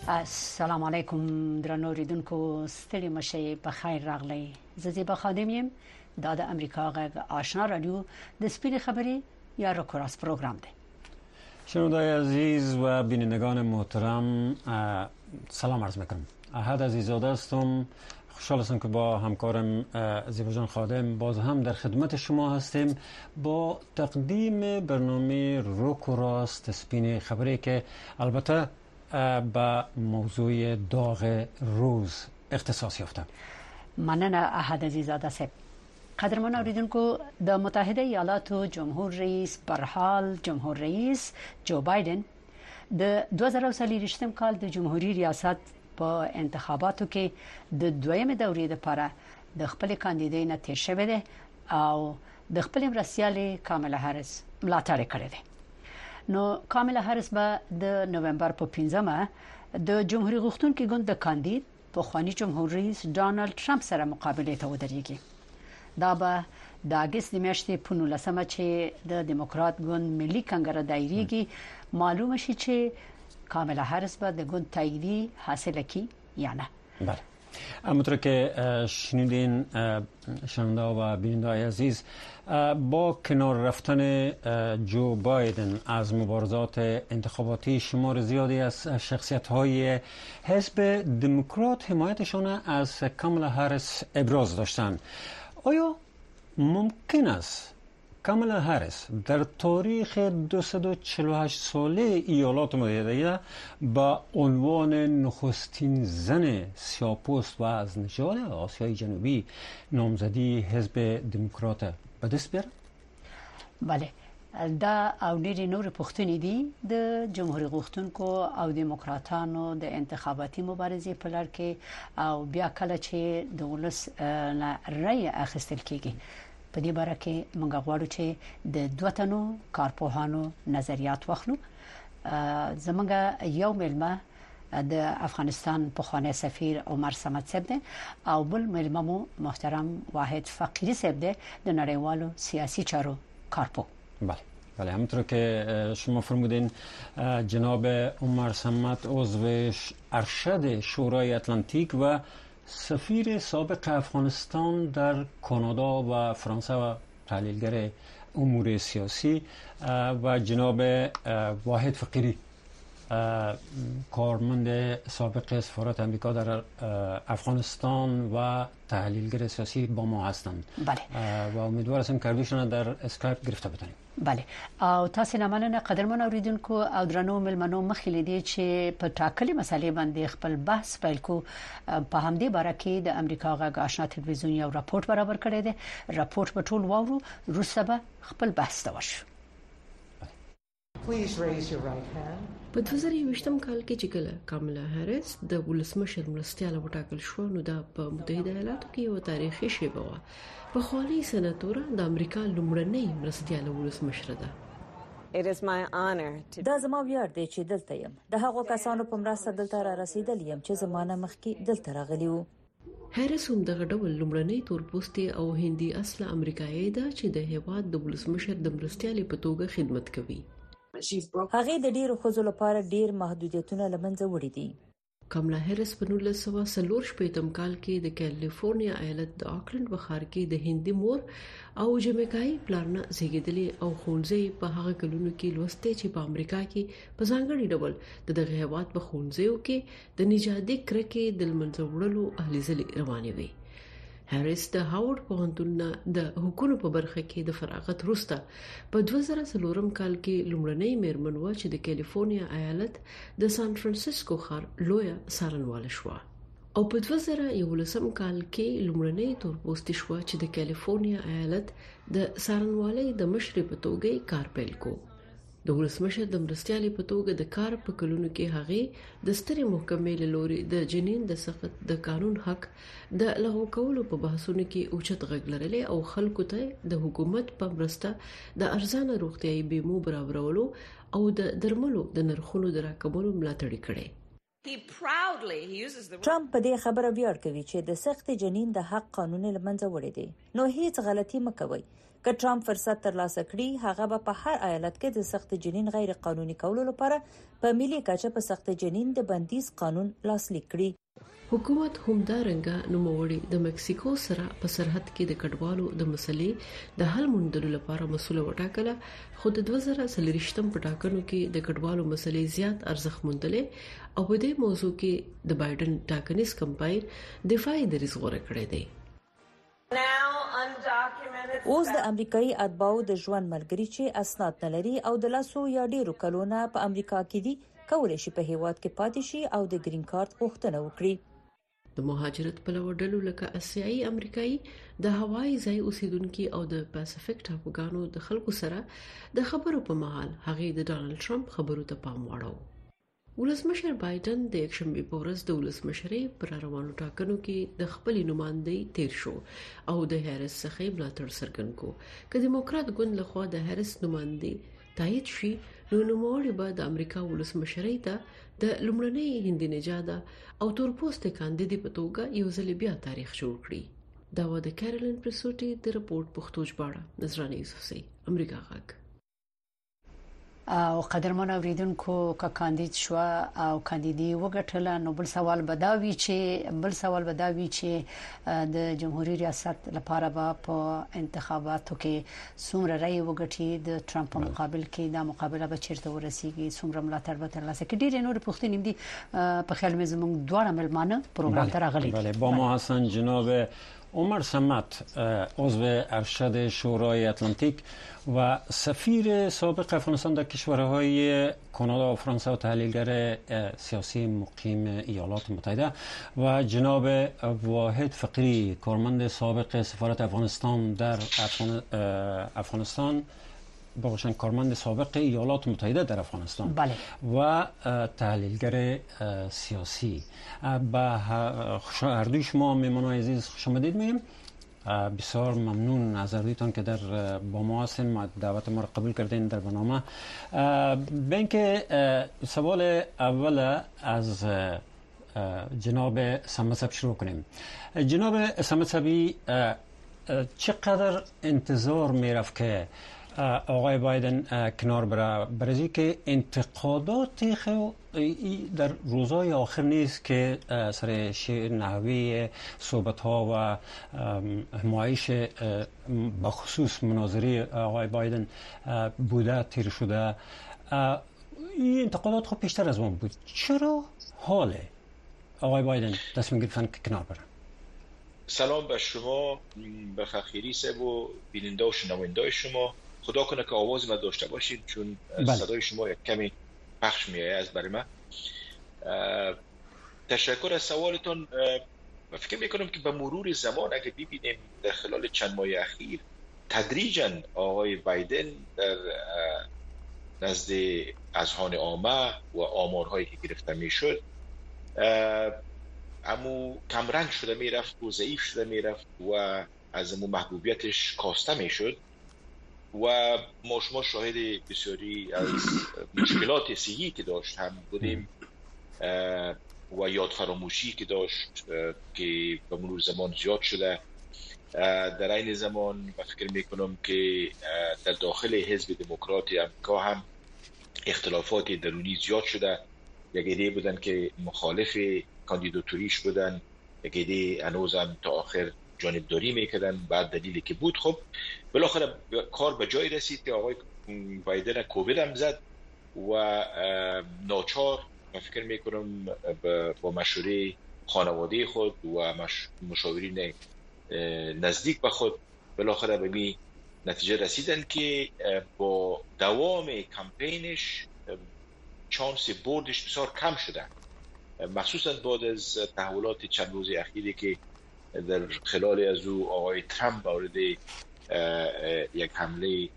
السلام علیکم درنو ریدونکو ستړي مشي په خیر راغلی زیبا خادم یم دا د امریکا غږ آشنا رادیو د سپین خبری یا رکوراس پروگرام ده. شنونده‌های عزیز و بینندگان محترم سلام عرض میکنم. احد عزیزاده هستم. خوشحال هستم که با همکارم زیبا جان خادم باز هم در خدمت شما هستیم با تقدیم برنامه روک و راست سپین خبری که البته با موضوع داغ روز اختصاص یافته. مننه احد عزیزاده صاحب. قدرمن اوریدونکو د متحده ایالاتو جمهور رئیس برحال جمهور رئیس جو بایدن د 2023 کال د جمهوریت ریاست په انتخاباتو کې د دویمه دورې لپاره د خپل کاندیدای نه تیر شوی دی او د خپل مرستیال کاملا هریس ملاتړ کړی دی. نو کاملا هریس به د نوومبر په 15مه د جمهوریت غوښتونکو ګوند د کاندید په خواني جمهور رئیس ډانلډ ټرمپ سره مقابله ته ودرېږي. دا به د اگست میاشتې په 19مه چې د دموکرات ګوند ملي کنګره دایریږي معلومه شي چې کاملا هریس به د ګوند تاییدی حاصل کړي یا نه. بله. همونطور که شنیدین شنونده و بیننده عزیز، با کنار رفتن جو بایدن از مبارزات انتخاباتی شمار زیادی از شخصیت‌های حزب دموکرات حمایتشان از کاملا هریس ابراز داشتند. آیا ممکن است کاملا هریس در تاریخ 248 ساله ایالات متحده با عنوان نخستین زن سیاه‌پوست و از نژاد آسیای جنوبی نامزدی حزب دموکرات به دست بیاره؟ بله. دا او ډېری نور پوښتنې دي د جمهوریت غوښتونکو او دیموکراتانو د انتخاباتي مبارزې په لړ کې او بیا کله چې د ولس نه رأی اخیستل کیږي. په دې باره کې موږ غواړو چې د دوه تنو کارپوهانو نظریات واخلو. زموږ یو ملما د افغانستان پخوانی سفیر عمر صمد صاحب دی او بل ملما مو محترم واحد فقیری صاحب دی د نړیوالو سیاسي چارو کارپو. بله همونطور که شما فرمودین جناب عمر صمد عضو ارشد شورای اتلانتیک و سفیر سابق افغانستان در کانادا و فرانسه و تحلیلگر امور سیاسی و جناب واحد فقیری کارمند سابق سفارت امریکا در افغانستان و تحلیلگر سیاسی با ما هستند. بله. و امیدوار هستم که دوشون در اسکایپ گرفته بتونیم. بله. او تاسو نه مننه قدرمن اوریدونکو او درنو ملمنو مخکې دي چې په ټاکلي مسلې باندې خپل بحث پیل کو. په همدې باره کې د امریکا غږ آشنا تلویزیون یو راپورټ برابر کړی دی. راپورټ په ټول واورو روسه به خپل بحث ته وشو. Please raise your right hand. په 2020 کال کې چې کله کاملا هریس د ولسمشر مرستیال وټاکل شو نو دا په متحده ایالاتو کې یو تاریخي شیبه وه. په خالي سناتوره د امریکا لومړنۍ مرستیال ولسمشر ده. It is my honor to دا زما ویاړ دی چې دلته یم. د هغو کسانو په مرسته دلته را رسیدل یم چې زمانه مخکې دلته راغلي وو. هریس هم دغه ډول لومړنۍ تورپوستې او هندي اصله امریکایي ده چې د هیواد د ولسمشر د مرستیالې په توګه خدمت کوي. هغه د ډیرو خزو لپاره ډیر محدودیتونه لمنځه وړي دي. کاملا هریس په 1940 کال کې د کیلیفورنیا ایالت د آکلند بخار کې د هندي مور او جمیکایي پلارنه زیږیدلې او ښوونځي په هغه کلونو کې لوستې چې په امریکا کې په ځانګړي ډول دغه هیواد په ښوونځیو کې د نژادي کرکې د لمنځه وړلو هلې ځلې روانې وي. هریس د هاورډ پوهنتون د حقوقو په برخه کې د فراغت وروسته په 2004 کال کې لومړنۍ میرمن و چې د کیلیفورنیا ایالت د سان فرانسیسکو ښار لویه څارنواله شوه او په 2011 کال کې لومړنۍ تورپوستې شوه چې د کیلیفورنیا ایالت د څارنوالۍ د مشرې په توګه کار پیل کو. د ولسمشر د مرستیالې په توګه د کار په کلونو کې هغه د سترې محکمې له لوري د جنین د سقط د قانون حق د لغوه کولو په بحثونو کې اوچت غږ لرلی او خلکو ته د حکومت په مرسته د ارزانه روغتیايي بیمو برابرولو او د درملو د نرخونو د راکمولو ملاتړ کړي. ټرمپ په دې خبره ویاړ کوي چې د سخت جنین د حق قانون لمنځه وړي دي. نو هیڅ غلطي مکوئ. که ټرمپ فرصت ترلاسه کړي، هغه به په هر ایالت کې د سخت جنین غیر قانوني کولو لپاره په ملي کچه په سخت جنین د بندیز قانون لاسلیک کړي. حکومت همدارنګه نوموړي د مکسیکو سره په سرحد کې د کډوالو د مسلې د حل موندلو لپاره مسوله وټاکله، خو د 2023 په ټاکنو کې د کډوالو مسلې زیات ارزښت موندلې او په دې موضوع کې د بایدن ټاکنیز کمپاین دفاعي دریځ غوره کړی دی. اوس د امریکایي اتباعو د ژوند ملګری چې اسناد نه لري او د لاسو یا ډیرو کلونو په امریکا کې دي، کولای شي په هیواد کې پاتې شي او د گرین کارت غوښتنه وکړي. د مهاجرت په لور ډلو لکه اسیایي امریکایي، د هوایي ځای اوسیدونکو او د پاسفیک ټاپوګانو د خلکو سره د خبرو په مهال هغه د ډانلډ ټرمپ خبرو ته پام واړو. ولسمشر بایدن د یکشنبه په ورځ د ولسمشرۍ پر روانو ټاکنو کې د خپل نمائندګۍ تیر شو او د هریس څخه ملاتړ څرګند کو. که دیموکرات ګوند لخوا د هریس نمائندګۍ تایید شي، نو نوموړي به د امریکا ولسمشرۍ ته د لومړنۍ هندي نژاده او تورپوستې کاندیدې په توګه یو ځل بیا تاریخ جوړ کړي. دا و د کیرولین پریسوټي د رپورت پښتو ژباړه. نظرانه یوسفزۍ، امریکا غږ. او قدرمن اوریدونکو که کاندید شو او کاندیدي وګټله، نو بل سوال بداوي چې د جمهوریت ریاست لپاره په انتخاباتو کې څومره رای وګټي، د ټرمپ په مقابل کې دا مقابله به چیرته ورسیږي، څومره ملاتړ به ترلاسه کړي. ډېر نور پوښتنې دي په خیال مې زموږ دواړه ملمانه پروګرام ته راغلي. بله، با ما هستن جناب عمر سمت، عضو ارشد شورای اتلانتیک و سفیر سابق افغانستان در کشورهای کانادا و فرانسه و تحلیلگر سیاسی مقیم ایالات متحده، و جناب واحد فقیری، کارمند سابق سفارت افغانستان در افغانستان، باشن کارمند سابق ایالات متحده در افغانستان. بله. و تحلیلگر سیاسی. به هر دوی شما میهمانان عزیز خوش آمدید میگم. بسیار ممنون از اردویتان که با ما هستین، دعوت ما را قبول کردین در برنامه. به اینکه سوال اول از جناب سمت شروع کنیم. جناب سمت، چقدر انتظار میرفت که آقای بایدن کنار بره، برای که انتقادات در روزهای آخر نیست که سر نحوه صحبت ها و همایش بخصوص مناظره آقای بایدن بوده، تیر شده. این انتقادات خب پیشتر از اون بود. چرا حال آقای بایدن تصمیم گرفتن که کنار بره؟ سلام به شما، به فخیری صاحب و بیننده و شنونده شما. خدا کنه که آواز ما داشته باشید، چون صدای شما یک کمی پخش میایه از برای من. تشکر از سوالتون. فکر میکنم که به مرور زمان اگه ببینیم در خلال چند ماه اخیر تدریجاً آقای بایدن در نزد اذهان عامه و آمارهایی که گرفته میشد امو کمرنگ شده میرفت و ضعیف شده میرفت و از امو محبوبیتش کاسته میشد و ما شما شاهد بسیاری از مشکلات صحی که داشت هم بودیم و یاد فراموشی که داشت که به مرور زمان زیاد شده. در این زمان من فکر میکنم که در داخل حزب دموکرات امریکا هم اختلافات درونی زیاد شده. یک عده بودن که مخالف کاندیداتوریش بودن، یک عده هنوز هم تا آخر جانبداری میکردن. بعد دلیلی که بود، خب بالاخره کار به جای رسید که آقای بایدن کووید هم زد و ناچار من فکر میکنم با مشوره خانواده خود و مشاورین نزدیک به خود بالاخره به می نتیجه رسیدن که با دوام کمپینش چانس بردش بسیار کم شده، مخصوصا بعد از تحولات چند روز اخیری که در خلال از او آقای ترامپ مورد یک حمله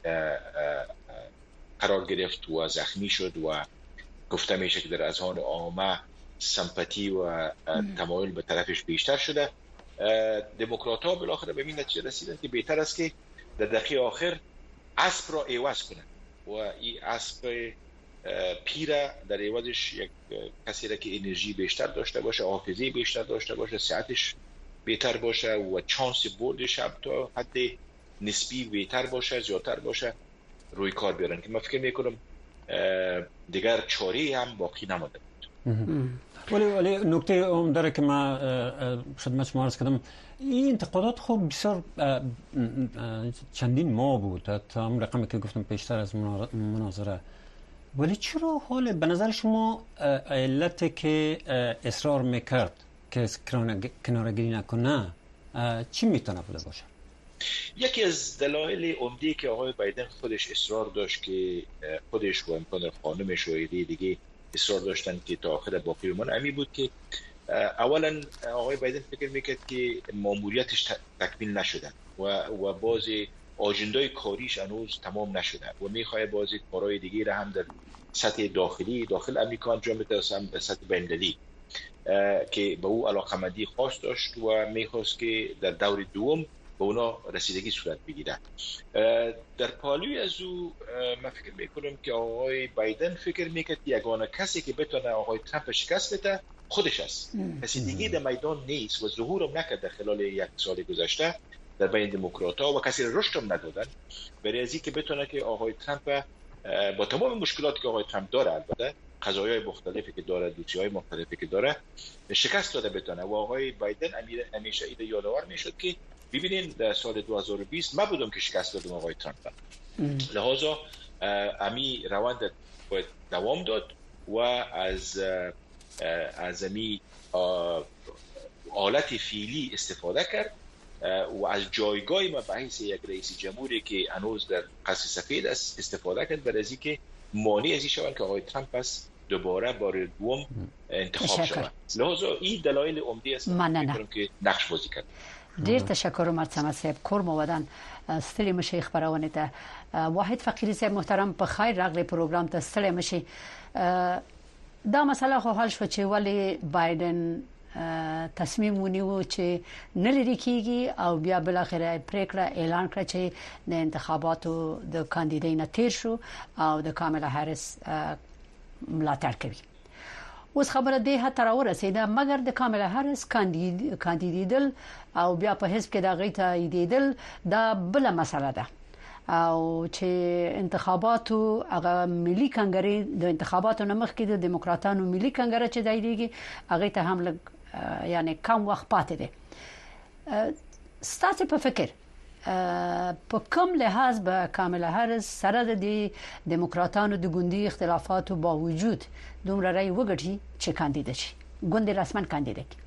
قرار گرفت و زخمی شد و گفته میشه که در اذهان عامه سمپاتی و تمایل به طرفش بیشتر شده. دموکرات ها بالاخره به این نتیجه رسیدن که بهتر است که در دقیقه آخر اسب را عوض کنند و این اسب پیره در عوضش یک کسی را که انرژی بیشتر داشته باشه، حافظه بیشتر داشته باشه، صحتش بهتر باشه و چانس بردش هم تا حد نسبی بهتر باشه، زیادتر باشه، روی کار بیارن که من فکر میکنم دیگر چاره هم باقی نمانده بود. ولی نکته اون داره که ما خدمت شما عرض کردم، این انتقادات خب بسیار چندین ماه بود تا هم رقمی که گفتم پیشتر از مناظره، ولی چرا حال به نظر شما علتی که اصرار میکرد که کنارگیری نکنه چی میتونه بوده باشه؟ یکی از دلایل عمده که آقای بایدن خودش اصرار داشت که خودش و امکان خانمش و دیگه اصرار داشتن که تا آخر باقی بمونه امی بود که اولا آقای بایدن فکر میکرد که ماموریتش تکمیل نشده و باز آجندای کاریش هنوز تمام نشده و میخواد باز کارهای دیگه را هم در سطح داخل امریکا انجام بده، هم در سطح بین‌المللی که به او علاقمندی خاص داشت و میخواست که در دور دوم به اونا رسیدگی صورت بگیره. در پالوی از او من فکر میکنم که آقای بایدن فکر میکرد یگانه کسی که بتونه آقای ترامپ شکست بده خودش است، کسی دیگه در میدان نیست و ظهورم نکرد در خلال یک سال گذشته در بین دموکرات‌ها و کسی رشد هم ندادن برای از اینکه بتونه که آقای ترامپ با تمام مشکلاتی که آقای ترامپ داره، البته قضایای مختلفی که داره، دوسیهای مختلفی که داره، شکست داده بتونه و آقای بایدن همیشه ایده یادآور میشد که ببینین در سال 2020 من بودم که شکست دادم آقای ترامپ، لحاظا امی روند باید دوام داد و از امی حالت فعلی استفاده کرد و از جایگاه ما به حیث یک رئیس جمهوری که هنوز در قصر سفید است استفاده کرد برای اینکه مانع از این شوند که آقای ترامپ است دوباره بار دوم انتخاب شود. لحاظا این دلایل عمده است که نقش بازی کرد. ډیر تشکر مرتضی صاحب کور مودن ستړي مشي خبرونه ته واحد فقيري صاحب محترم په خیر راغلي پروګرام ته ستړي مشي دا مسله خو حل شو چې ولی بایدن تصمیم ونیو چې نلری کیږي او بیا بل اخر پریکړه اعلان کړ چې د انتخاباتو د کاندیدینه تیر شو او د کاملا هریس ملاتړ کوي. اوس خبره ده هتر ورسېده مګر د کاملا هریس کاندیدیدل او بیا په حزب کې دا غیته ایدیدل دا بل مسله ده او چې انتخاباتو هغه ملي کنګرې د انتخاباتو نمخ کې د دموکراتانو ملي کنګره چې دایریږي هغه ته هم یعنی کم وخت پاتې ده. ستاسو په فکر په کوم لحاظ به کاملا هریس سره د دموکراتانو د ګوندي اختلافاتو باوجود دومره رای وګټي چې کاندید شي ګوند رسمن کاندید کی؟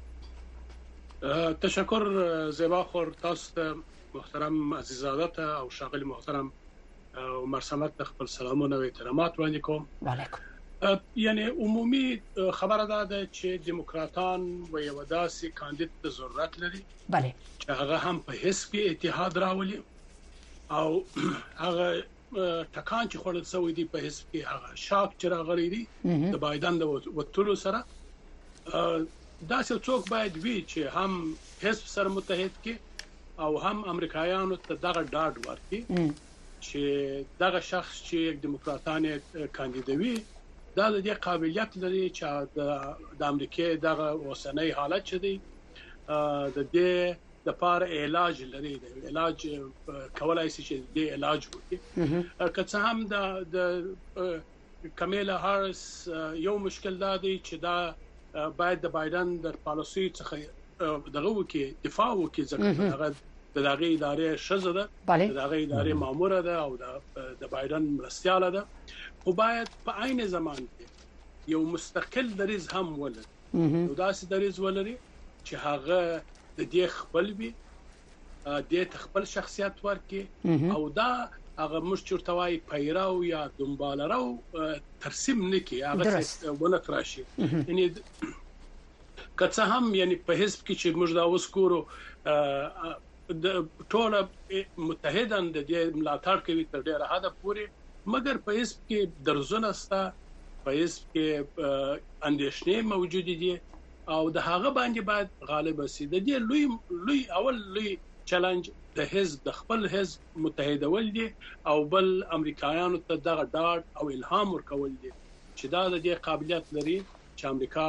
تشکر زیبا خور تاسو محترم عزیزاده او شاغل محترم عمر صمد خپل سلامونه او احترامات وړاندې کوم. وعلیکم. یعنی عمومي خبره ده چې دموکراتان و یو داسې کاندید ته ضرورت لري بله چې هغه هم په حزب کې اتحاد راولي او هغه ټکان چې خورل سوی دی په حزب کې هغه شاک چې راغلی دی د بایدن د وټولو سره داسې څوک باید وي چې هم حزب سره متحد کې او هم امریکایانو ته دغه ډاډ ورکړي چې دغه شخص چې یک دموکراتان کاندیدوي دا د قابلیت لري چې د امریکای دغه اوسنۍ حالت چې دی د دې د پار علاج لري، د علاج کولای شي چې د علاج وکړي. که څه هم د کامیلا هاریس یو مشکل دی چې دا باید د بایدن د پالیسي څخه دغه وکړي دفاع وکړي ځکه هغه د دغه ادارې شزه ده، د دغه ادارې ماموره ده او د بایدن مرستياله ده، خو باید په عین زمان کې یو مستقل دریز هم ولري، نو داسې دریز ولري چې هغه د دې خپل وي، د خپل شخصیت ورکړي او دا هغه مشچورتوای پیراو یا دنبالرو ترسیم نکي هغه ونه تراشي. یعنی که څه هم یعنی په حزب کې چې موږ دا وسکورو د ټول متحدان د دې ملاتړ کوي تر ډیره حد پورې، مګر په حزب کې درزونه ستا، په حزب کې اندیشنې موجود دي او د هغه باندې باید غالب شي. د دې لوی چیلنج د حزب د خپل حزب متحدول دي او بل امریکایانو ته دغه ډاډ او الهام ورکول دي چې دا د دې قابلیت لري چې امریکا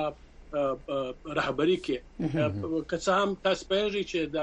رهبری کې که څه هم تاسو پیژنئ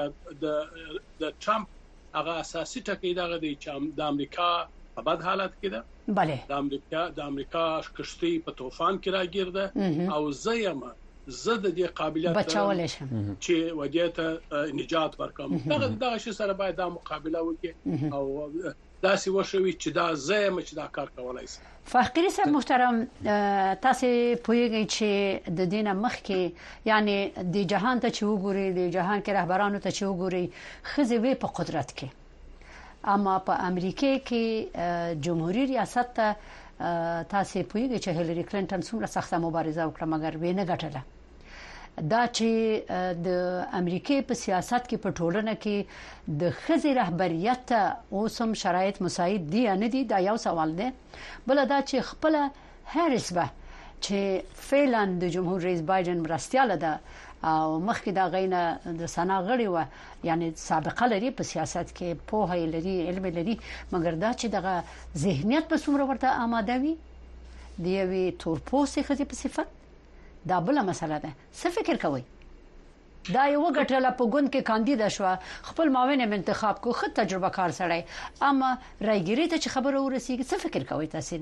چې د ټرمپ هغه اساسي ټکی دغه دی چې د امریکا په بد حالت کې ده بله د امریکا کشتۍ په طوفان کې راګرده او زه د دې قابلیت بچول شم چې ودیته نجات ورکوم دغه شی سره باید د مقابله وکړي او داسې وشوي چې دا زه چې دا کار کولای شي. فقیری صاحب محترم تاسو پوهیږئ چې د دینه مخکې یعنی د جهان ته چې وګوري د جهان کې رهبرانو ته چې وګوري خزوی په قدرت کې اما په امریکا کې جمهوریت ریاست ته تاسو پوهیږئ چې هیلری کلینټن څومره سخته مبارزه وکړه مګر به نه ګټله. دا چې د امریکای په سیاست کې په ټولنه کې د خزي رهبریت اوسم شرایط مساعد دي نه دي دا یو سوال دی. بل دا چې خپل هریس به چې فعلا د جمهور رئیس بایدن مرستياله ده او مخکې دا غینه د سنا غړي و یعنی سابقه لري په سیاست کې په هی لري علم لري مګر دا چې دغه ذهنیت په څومره ورته آماده وي دی وی تورپوسي خزي په صفت دا بل مسله ده. څه فکر کوئ؟ دا یو غټله په ګوند کې کاندید شو خپل معاون انتخاب کو خود تجربه کار سره اما رايګری ته چې خبره ورسیږي څه فکر کوئ تاسو؟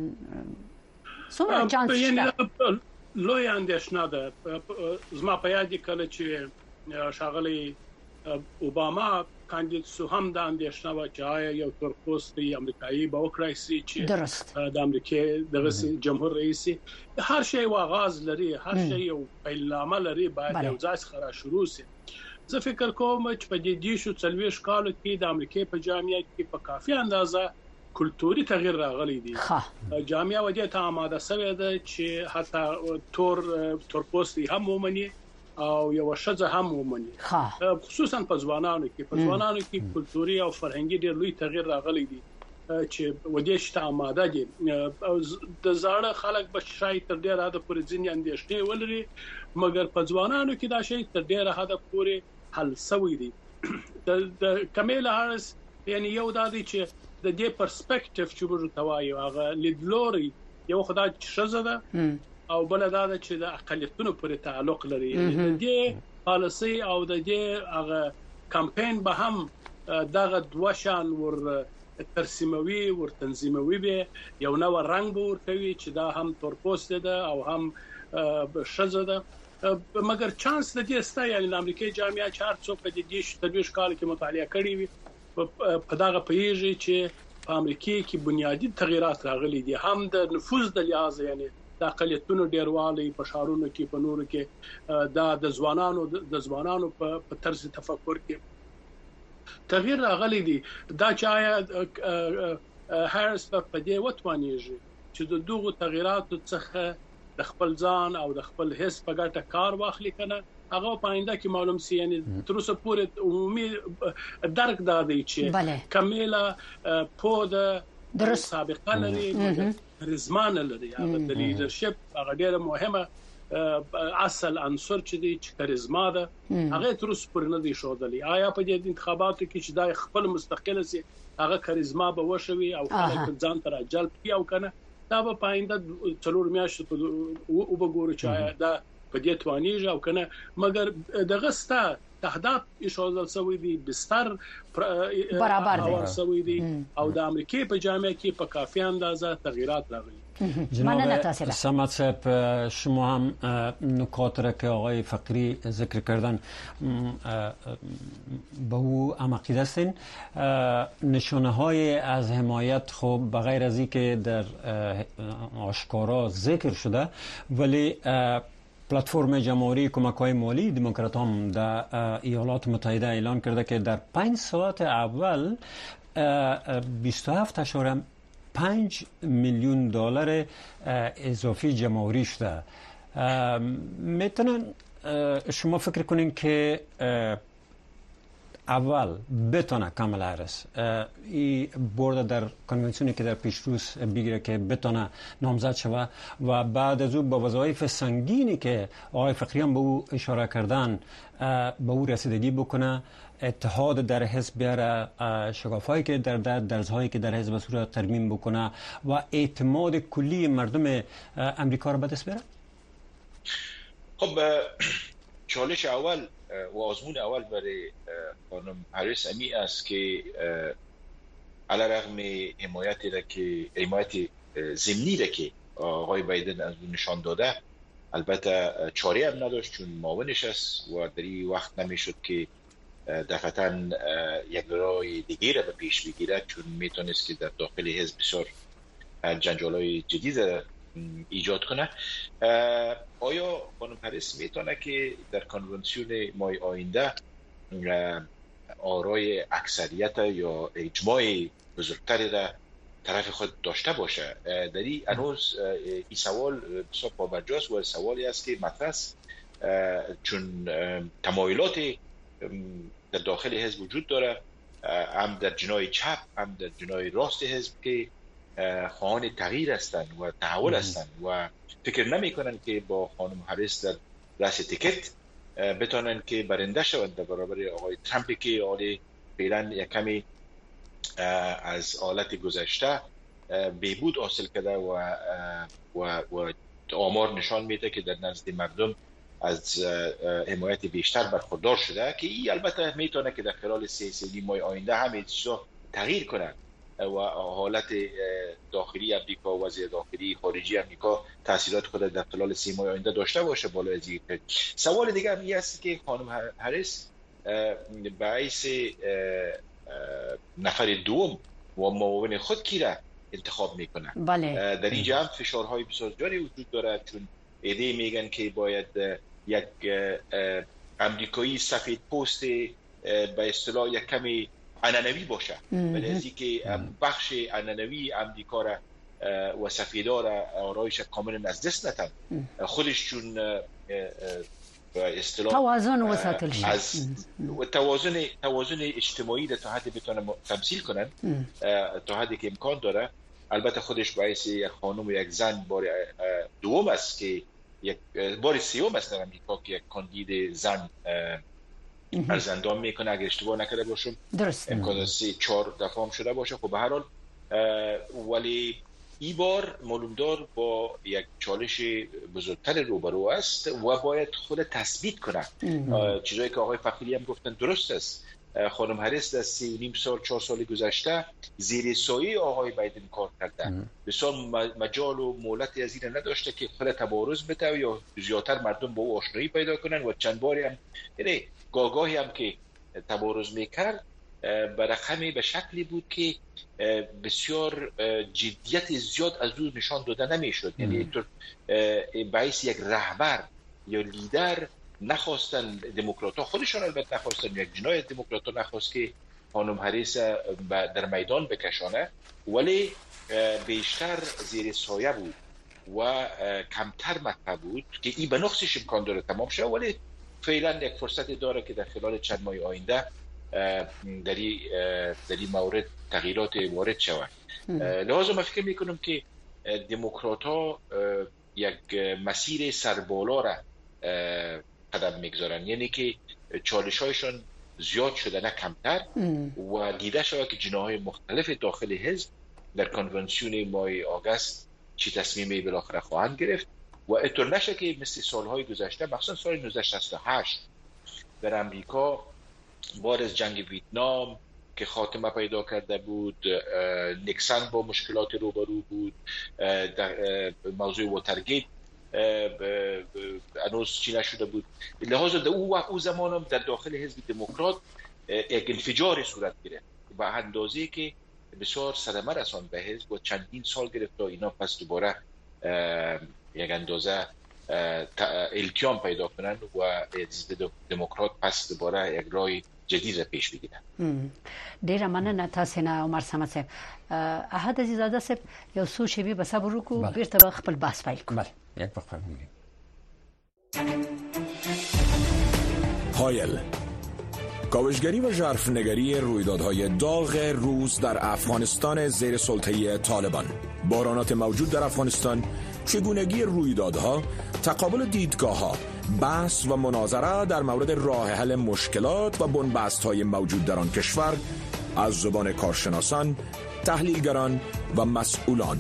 څومره چانس شته؟ لوی اندیشنه ده زما په یاد کله چې شاغلی اوباما کاندید سو هم د اندیشنه و چې یو تورپوستي امریکایي به وکړای شي چې د امریکا د جمهور رئیس هر شی واغاز لري هر شی یو پیلنامه لري باید یو ځای څخه شروع شي. زه فکر کوم چې په دې شو 40 کالو کې د امریکا په جامعه کې په کافي اندازه کلتوري تغییر راغلی دی. جامعه ودې ته آماده شوې ده چې حتی تورپوستي هم ومني او یو شذ هم ومني خصوصا په ځوانانو کې کلتوري او فرهنګي ډېر لوی تغییر راغلی دی چې ودې شته آماده دي. د زاړه خلک به شاید تر ډیره حد پورې ځینې اندېښنې ولري مګر په ځوانانو کې دا شی تر ډیره حد پورې حل شوی دی. د کمیلا هارس یعنی یو د دې چې د دې پرسپیکټیو چې ورته وایي هغه لیدلوري یو خدای شزه ده او بل دا چې د اقلیتونو پورې تعلق لري. د دې پالیسي او د دې هغه کمپاین به هم دغه دوه شان ور ترسیموي ور تنظیموي به یو نو رنگ به ورکوي چې دا هم تورپوست ده او هم شزه ده مګر چانس د دې ستا یعنی د امریکای جامعه چار څو په دې 30 کال کې مطالعه کړې وي په دغه پیژې چې په امریکا کې بنیادی تغیرات راغلي دي هم د نفوذ د لحاظ یعنی د اقلیتونو ډیروالی په شهرونو کې په نورو کې د ځوانانو په طرز تفکر کې تغییر راغلی دی. دا چې هارس په دې وتوانیږي چې د دغه تغیراتو څخه د خپل ځان او د خپل حس په ګټه کار واخلي کنه هغه په آینده کې معلوم سي یعنی تر اوسه پورې عمومي درک دا دی چې کمیلا په د سابقه لري رزمانه لري هغه د لیدرشپ هغه ډیره مهمه اصل عنصر چې دی چې کاریزما ده هغه تر اوسه پورې نه دی شودلی. آیا په دې انتخاباتو کې چې دا خپل مستقل سي هغه کاریزما به وشوي او خلک ځان تر جلب کیو کنه دا به پاینده څلور میاشتې او وګورو چې دا په دې توانیږي او کنه مګر دغه ستا تهداب ایشوزل سوی دی بستر برابر دی او د امریکای په جامعه کې په کافی اندازه تغییرات راغلي. جناب صمد صاحب شما هم نکات را که آقای فقیری ذکر کردن به او هم عقیده هستین نشانه های از حمایت خب بغیر از این که در آشکارا ذکر شده ولی پلتفرم جمهوری کمک‌های مالی دموکرات هم در ایالات متحده اعلان کرده که در 5 ساعت اول 27.5 میلیون دلار اضافی جمهوری شده. میتونن شما فکر کنین که اول بتونه کاملا هریس این برده در کنونسیونی که در پیشروز بگیره که بتونه نامزد شوه و بعد از او با وظایف سنگینی که آقای فقری هم به او اشاره کردن به او رسیدگی بکنه، اتحاد در حزب بیاره، شکافایی که درزهایی که در حزب صورت ترمیم بکنه و اعتماد کلی مردم امریکا رو به دست بیاره؟ خب چالش اول و آزمون اول برای خانم هریس امی است که علیرغم حمایت ضمنی را که آقای بایدن از اون نشان داده، البته چاره هم نداشت چون معاونش است و در این وقت نمیشد که دفعتاً یک راه دیگه را به پیش بگیرد، چون میتونست که در داخل حزب بسیار جنجال‌های جدید ایجاد کنه. آیا خانم هریس میتونه که در کنونسیون ماه آینده آرای اکثریت یا اجماع بزرگتری را طرف خود داشته باشه؟ در این هنوز این سوال بسیار پابرجاست و سوالی است که مطرح است، چون تمایلات در داخل حزب وجود داره، هم در جناح چپ هم در جناح راست حزب که خواهان تغییر هستند و تحول هستند و فکر نمی کنن که با خانم هریس در رأس تیکت بتونن که برنده شوند در برابر آقای ترامپ که حالی فعلا یک کمی از حالت گذشته بهبود حاصل کرده و آمار نشان میده که در نزد مردم از حمایت بیشتر برخوردار شده، که این البته میتونه که در خلال 3 ماه آینده همه چیزا تغییر کنه و حالت داخلی امریکا و وضع داخلی خارجی امریکا تاثیرات خود در خلال 3 ماه آینده داشته باشه. بالا از این سوال دیگه هم است که خانم هریس باعث نفر دوم و معاون خود کی را انتخاب میکنه. بله. در اینجا هم فشارهای بسیار زیادی وجود داره، چون ایده میگن که باید یک امریکایی سفید پوست به اصطلاح یک کمی عنعنوی باشه، ولی از اینکه بخش عنعنوی امریکا را و سفیدا را آرایش کاملا از دست ندن، خودش چون به اصطلاح توازن وساتل شد، از توازن اجتماعی در تا حد بتونه تمثیل کنن تا حدی که امکان داره. البته خودش باعث یک خانم و یک زن بار دوم است که یک بار سوم است در امریکا که یک کاندید زن ارزندان میکنه، اگر اشتباه نکرده باشم درست امکان 3-4 دفعه هم شده باشه. خب به هر حال ولی این بار معلومدار با یک چالش بزرگتر روبرو است و باید خود تثبیت کنه. چیزایی که آقای فقیری هم گفتن درست است. خانم هریس در 3.5 سال 4 سال گذشته زیر سایه آقای بایدن کار کرده، بسیار مجال و مهلتی از این نداشته که خود تبارز بده یا زیادتر مردم با او آشنایی پیدا کنن و چند باری هم یعنی گاهی هم که تبارز میکرد به رقمی به شکلی بود که بسیار جدیت زیاد از او نشان داده نمیشد. یعنی اینطور باعث یک رهبر یا لیدر نخواستن دموکرات‌ها، خودشان البته نخواستن، یک جناح دموکرات‌ها نخواست که خانم هریس در میدان بکشانه، ولی بیشتر زیر سایه بود و کمتر مطرح بود که این به نقصش امکان داره تمام شه، ولی فعلا یک فرصت داره که در خلال چند ماه آینده در این مورد تغییرات وارد شود. لازم من فکر میکنم که دموکرات‌ها یک مسیر سربالا را قدم میگذارن، یعنی که چالش‌هایشان زیاد شده نه کمتر و دیده شود که جناح‌های مختلف داخل حزب در کنونسیون ماه آگوست چی تصمیمی بالاخره خواهند گرفت و اینطور نشه که مثل سالهای گذشته، مخصوصا سال 1968 در امریکا بعد از جنگ ویتنام که خاتمه پیدا کرده بود، نیکسون با مشکلات روبرو بود، در موضوع واترگیت هنوز چی نشده بود، لحاظا در او زمان هم در داخل حزب دموکرات یک انفجار صورت گرفت به اندازه‌ای که بسیار صدمه رساند به حزب و چندین سال گرفت تا اینا پس دوباره یک اندازه التیام پیدا کنند و حزب دموکرات پس دوباره یک راه جدید را پیش بگیرن. ډیره مننه تاسو نه عمر سمد صاحب. احد عزیزاده صاحب یو څو شیبې به صبر وکړو، بیرته به خپل بحث پیل کړو. بله یک وقفه می‌گیریم. پایل کاوشگری و ژرفنگری رویدادهای داغ روز در افغانستان زیر سلطه طالبان، بحرانات موجود در افغانستان، چگونگی رویدادها، تقابل دیدگاه‌ها، بحث و مناظره در مورد راه حل مشکلات و بنبست‌های موجود در آن کشور از زبان کارشناسان، تحلیلگران و مسئولان.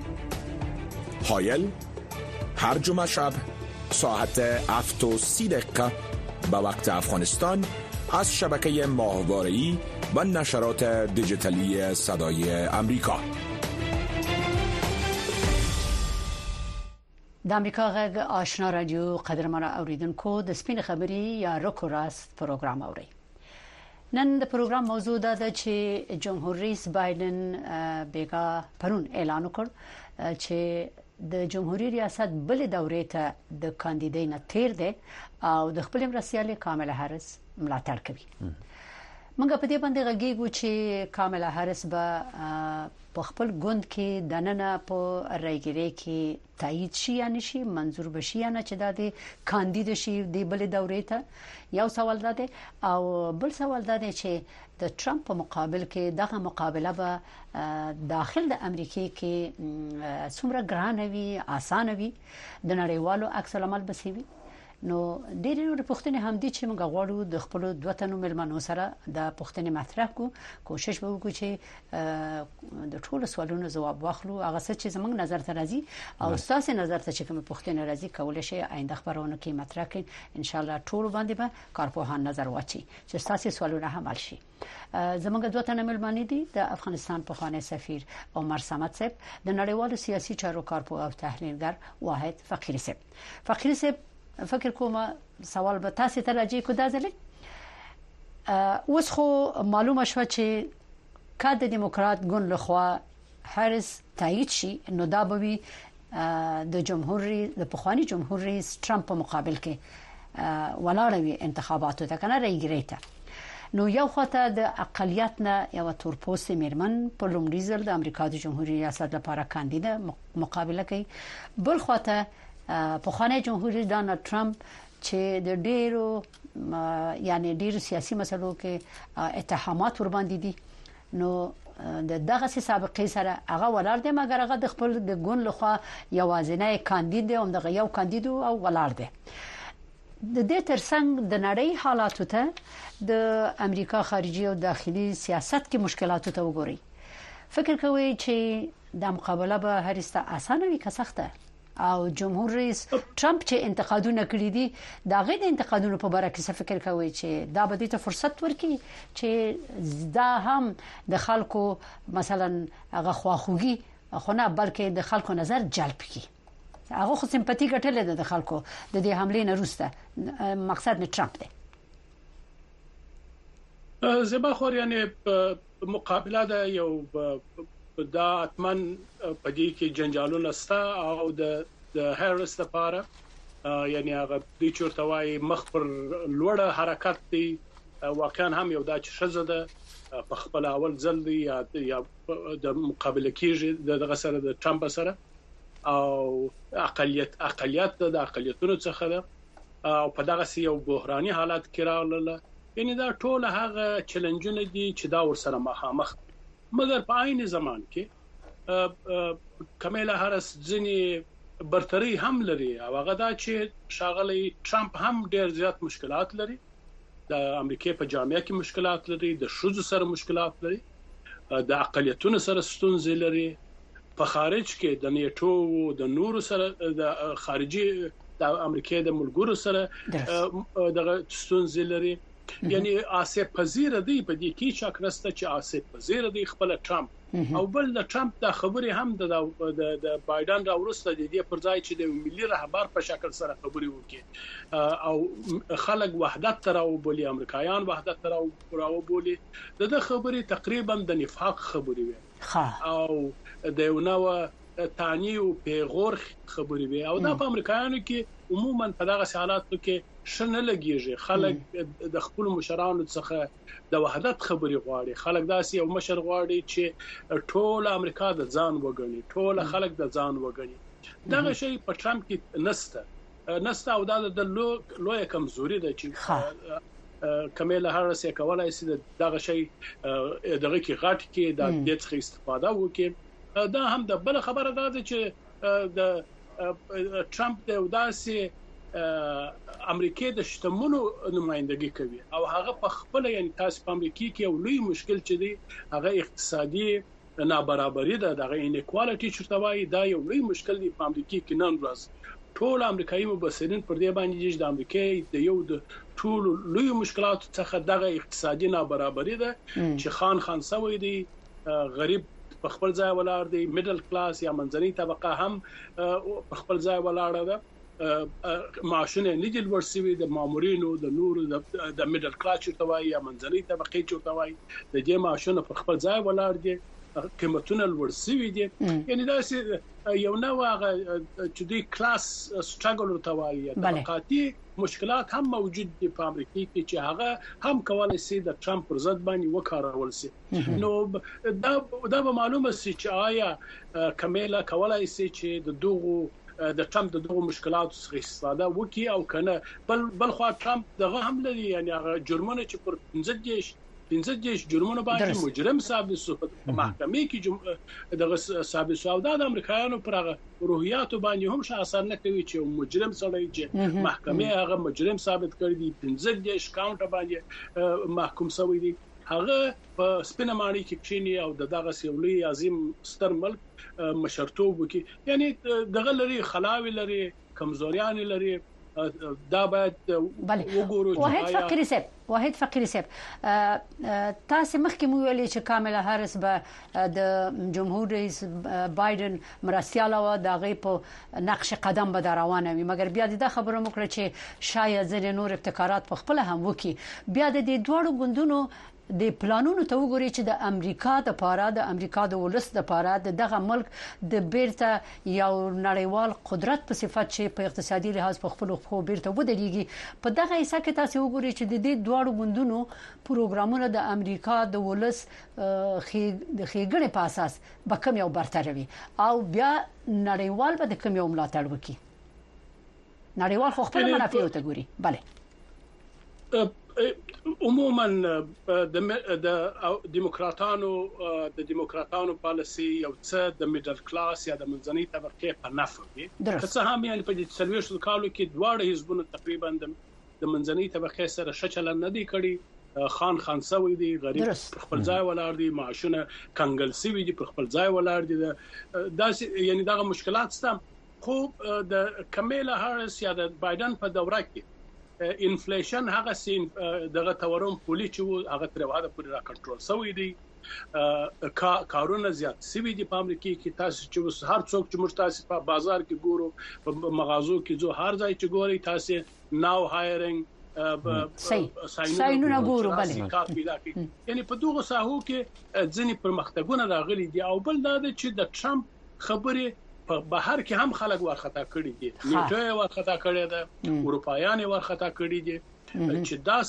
حایل هر جمعه شب ساعت 7:30 به وقت افغانستان از شبکه ماهواره‌ای و نشرات دیجیتالی صدای امریکا. د امریکا غږ آشنا رادیو قدرمن اوریدونکو د سپین خبري یا رکو راست پروګرام اوري. نن د پروګرام موضوع ده چې جمهور رئیس بایدن بیګا پرون اعلان وکړ چې د جمهوریت ریاست بل دورې ته د کاندیدینه تیر دی او د خپل مرستیال کاملا هریس ملاتړ کوي. موږ په دې باندې غږیږو چې کاملا هریس به په خپل ګوند کې د نن په رایګری کې تایید شي یا نشي، منظور بشي یا نه چې د کاندید شي د بل دورې ته. یو سوال ده او بل سوال ده چې د ټرمپ په مقابل کې دغه مقابله به داخل د امریکای کې څومره ګرانه وي، اسانه وي، د نړیوالو عکس العمل بسوي. نو ډېر نور پوښتنې هم دي چې موږ غواړو د خپل دوه تنو ملمنو سره د پوښتنې مطرح کو، کوشش به وکړو چې د ټولو سوالونو جواب واخلو، هغه څه چې زموږ نظر ته راځي او تاسو نظر ته چې کوم پوښتنې راځي کولای شي آینده خبرونه کې مطرح کړئ. ان شاء الله ټول باندې به کارپوهان نظر واچي چې تاسو سوالونه هم حل شي. زموږ دوه تنه ملمنې دي د افغانستان پخوانی سفیر عمر صمد صاحب، د نړیوالو سیاسي چارو کارپوه او تحلیلګر واحد فقیری صاحب. فقیری صاحب فکر کوم سوال به تاسو ته راځي کو دا ځلې اوس خو معلومه شو چې کاند دیموکرات ګوند لخوا هریس تایید شي، نو دا به د د پخوانی جمهور رئیس ټرمپ په مقابل کې ولاړوي انتخاباتو ته کنه رایګری ته. نو یو خواته د اقلیت نه یو تورپوستي میرمن په لومړي ځل د امریکا د جمهوریت ریاست لپاره کاندید مقابله کوي، بل خواته پخوانی جمهور رئیس ډانلډ ټرمپ چې د ډیرو سیاسي مسلو کې اتهامات ور باندې دي. نو دغه سابقې سره هغه ولاړ دی، مګر هغه د خپل د ګوند لخوا یوازینی کاندید دی او دغه یو کاندید او ولاړ دی. د دې ترڅنګ د نړۍ حالاتو ته د امریکا خارجي او داخلي سیاست کې مشکلاتو ته وګوري. فکر کوي چې د مقابله به هریس ته اسانه وي که سخته؟ او جمهور رئیس ټرمپ چې انتقادونه کړی دي دا غي د انتقادونو په اړه کې څه فکر کوي چې دا به دې ته فرصت ورکړي چې دا هم د خلکو مثلا هغه خواخوږي خو نه بلکې د خلکو نظر جلب کړي؟ هغه خو سمپاتي ګټلې ده د خلکو د دې حملې نه وروسته، مقصد نه ټرمپ دی. زما خو یعنی مقابله ده یو دا اتمن پدې کې جنجالونه ستا او د هریس لپاره یعنی هغه د چورتوای مخ پر لوړه حرکت دی. واقعا هم یو دا چې شزه ده په خپل اول ځل دی یا د مقابله کېږي دغه سره د ټرمپ سره او اقلیت د اقلیتونو څخه ده او په دغه یو بحراني حالت کې راغله. یعنی دا ټول هغه چیلنجونه دي چې دا ورسره مخامخ، مګر په عین زمان کې کاملا هریس ځنی برتری هم لري او هغه دا چې شاغلی ټرمپ هم ډیر زیات مشکلات لري، د امریکای په جامعه کې مشکلات لري، د شوزو سره مشکلات لري، د اقلیتونو سره ستونزې لري، په خارج کې د نیټو او د نورو سره د خارجي د امریکای د ملګرو سره د ستونزې لري. یعنی آسیب پذیر دی په دې کې شک نشته چې آسیب پذیر دی خپل ټرمپ او بل د ټرمپ د خبرې هم د بایدن را ورسته دي پر ځای چې د ملي رهبر په شکل سره خبرې وکړي او خلک وحدت تر او بولی امریکایان وحدت تر او بولی د خبرې تقریبا د نفاق خبرې وي او د یو نوع تانی او پیغور خبرې وي او دا په امریکایانو کې عموما په دغه حالاتو کې شنه لګیږي. خلک د خپل مشرانو څخه د وحدت خبرې غواړي، خلک داسې یو مشر غواړي چې ټول امریکا د ځان وګڼي، ټول خلک د ځان وګڼي. دغه شی په ټرمپ کې نشته او دا د لوی کمزوري ده چې کمیلا هارس یې کولای شي دغه شی دغه کې غټ کې د دې څخه استفاده وکړي. دا هم د بل خبره ده چې د ټرمپ د وداسې امریکای د شتمنو نمائندګي کوي او هغه په خپل یعنی تاسو په امریکا کې یو لوی مشکل چې دی هغه اقتصادي نابرابري ده دغه انیکوالټي چې توای دا یو لوی مشکل دی په امریکا کې نن ورځ. ټول امریکایي مبصرین پر دې باندې چې د امریکای د یو د ټول لوی مشکلات څخه دغه اقتصادي نابرابري ده چې خان سوي دي، غریب په خپل ځای ولاړ دی، میډل کلاس یا منځنۍ طبقه هم په خپل ځای ولاړه ده، معاشونه نه دي لوړ شوي د مامورینو د نور د میډل کلاس چورتوي یا منځنۍ طبقه چورتوي د دې معاشونه په خپل ځای ولاړ دي، قیمتونه لوړ شوي دي. یعنی دا یو نوع چې دی کلاس سټرګل ورتوي طبقاتي مشکلات هم موجود دي په امریکا کې چې هغه هم کولای شي د ټرمپ پر ضد باندې وکارول شي. نو دا به معلومه شي چې آیا کمیلا کولای شي چې د ټرمپ دغه مشکلات څخه استفاده وکړي او کنه بل خو ټرمپ دغه هم لري یعنی هغه جرمونه چې پر 15 جرمونه باندې مجرم ثابت شو په محکمه کې دغه ثابت شو د امریکایانو پر هغه روحیاتو باندې هم څه اثر نه کوي چې مجرم سړی چې محکمه هغه مجرم ثابت کړی دی 15 کاونټ باندې محکوم شوی دی، هغه په سپینه ماڼۍ کې کښینی او دغه سیولي عظیم ستر ملک مشرتوب وکي. یعنی دغه لري خلاوی لري کمزوریان لري، دا باید وګورو. واحد فقيري صاحب تاسو مخکې مو ویلي چې کاملا هارس به د جمهور رئیس بایدن مرستياله و د غي په نقش قدم به روانه وي، مګر بیا د خبرو مکړه چې شاید ځنې نور ابتکارات په خپل هم وکي. بیا د دوړو غوندونو د پلانونو ته وګوري چې د امریکا د پاره د امریکا د ولس د پاره دغه ملک د بیرته یو نړیوال قدرت په صفت چې په اقتصادي لحاظ په خپل خو بیرته ودرېږي. په دغه حصہ کې تاسو وګورئ چې د دې دوړو غوندونو پروګرامونه د امریکا د ولس د خېګړې په اساس به کوم یو برتروي او بیا نړیوال به د کوم یو ملاتړ وکړي. نړیوال خو خپل منافع ته ګوري. bale عموما د دیموکراتانو پالیسي یو څه د میډل کلاس یا د منځنۍ طبقه په نفع دي، که څه هم یعنی په 40 کالو کې دواړه حزبونه تقریبا د منځنۍ طبقه سره شچل نه دي کړي، خان سوي دي، غریب خپل ځای ولاړ دي، معاشونه کنګل سوي دي، خپل ځای ولاړ دي. دا یعنی دغه مشکلات سم. خو د کمیلا هارس یا د بایدن په دوره کې انفلیشن هغه سین دغه تورم پولی چې هغه تر واده پورې را کنټرول شوی دی، کارونه زیات سوي دي په امریکا کې. تاسو چې هر څوک چې مرتاسي په بازار کې ګورو، په مغازو کې جو هر ځای چې ګوري تاسو ناو هایرینګ ساينونه ګورو. بله یعنی په دغه ساحو کې ځینې پرمختګونه راغلي دي. او بل دا چې د ټرمپ خبره په بهر کې هم خلک ورخطا کړي دي، نیټه ورخطا کړي ده، اروپایان ورخطا کړي دي چې دا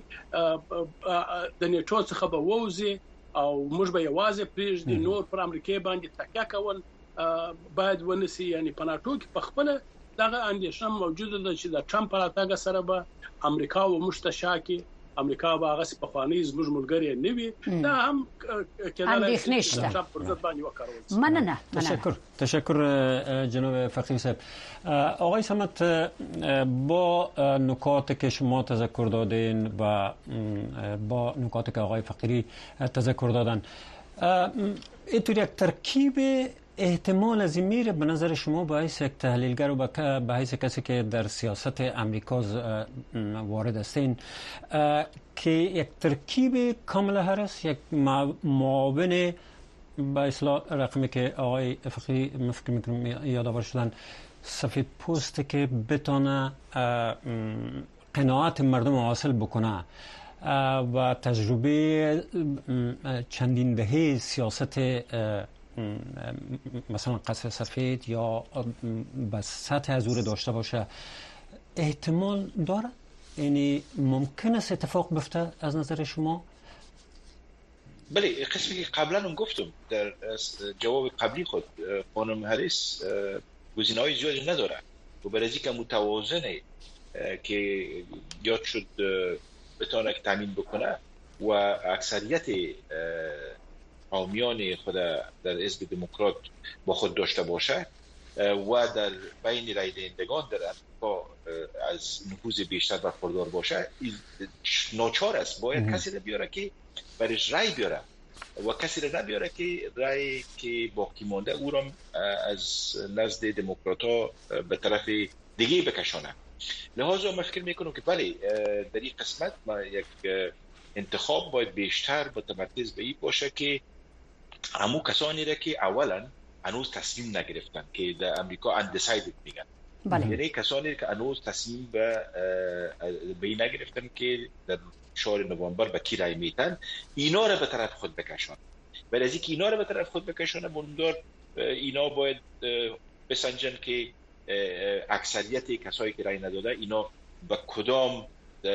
سړی د نیټو څخه به ووزي او موږ به یوازې پریږدي نور پر امریکا باندې تکیه کول باید ونسي. یعنی په ناتو کې په خپل دغه اندیشه موجوده ده چې د ټرمپ راتګ سره به امریکا و مشتشاکي امریکا باغه په خواني زموږ ملګری نه وي، دا هم کېدای شي چې پر ضد باندې وکړو. مننه. تشکر جناب فقیه صاحب. آقای صمت، با نکاتی که شما تذکر دادین و با نکاتی که آقای فقیری تذکر دادن، اینطور یک ترکیب احتمال از این میره به نظر شما به حیث یک تحلیلگر و به حیث کسی که در سیاست امریکا وارد هستین که یک ترکیب کاملا هارس، یک معاون به اصطلاح رقمی که آقای فقیه فکر میکنم یادآور شدن سفید پوست که بتونه قناعت مردم حاصل بکنه و تجربه چندین دهه سیاست مثلا قصر سفید یا به سطح حضور داشته باشه، احتمال داره؟ یعنی ممکن است اتفاق بیفته از نظر شما؟ بله، قسمی که قبلا هم گفتم در جواب قبلی خود، خانم هریس گزینه‌های زیادی نداره و برای اینکه متوازنه که یاد شد بتونه تامین بکنه و اکثریت حامیان خود در حزب دموکرات با خود داشته باشه و در بین رای دهندگان در امریکا از نفوذ بیشتر برخوردار باشه، ناچار است باید کسی را بیاره که برش رای بیاره و کسی را نبیاره که رای که باقی مانده او را از نزد دموکرات‌ها به طرف دیگه بکشانه. لحاظا من فکر میکنم که بله در این قسمت ما یک انتخاب باید بیشتر متمرکز به این باشه که همو کسانی را که اولا هنوز تصمیم نگرفتن که در امریکا undecided میگن، یعنی کسانی که هنوز تصمیم به این نگرفتن که در شهر نوامبر به کی رای میتن، اینا را به طرف خود بکشن. ولی از اینکه اینا را به طرف خود بکشن بندار اینا باید بسنجن که اکثریت کسایی که رای نداده اینا به کدام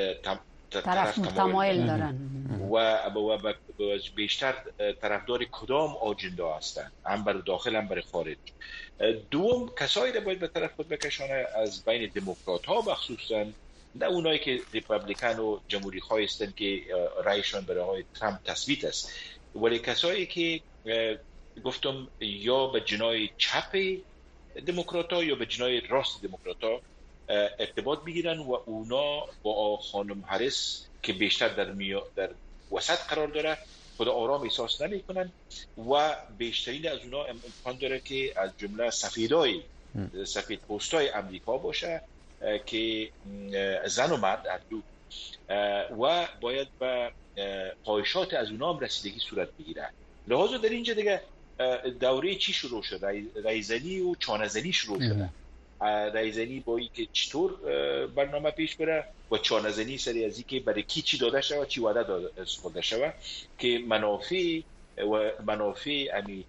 طرف تمایل دارن و بیشتر طرفدار کدام آجندا هستند، هم برای داخل هم برای خارج. دوم کسایی را باید به طرف خود بکشانه از بین دموکرات ها، مخصوصا نه اونایی که ریپابلیکن و جمهوری خواه هستند که رایشان برای آقای ترامپ تثبیت است، ولی کسایی که گفتم یا به جنای چپ دموکرات ها یا به جنای راست دموکرات ها ارتباط بگیرن و اونا با خانم هریس که بیشتر در وسط قرار داره خود آرام احساس نمی کنن و بیشترین از اونا امکان داره که از جمله سفید پوستای امریکا باشه که زن و مرد هر دو و باید به خواهشات از اونا هم رسیدگی صورت بگیره. لحاظا در اینجا دیگه دوره چی شروع شده؟ رایزنی و چانه‌زنی شروع شده. رایزنی با این که چطور برنامه پیش بره و چانه‌زنی سری از این که برای کی چی داده شده، چی وعده داده شده که منافع امی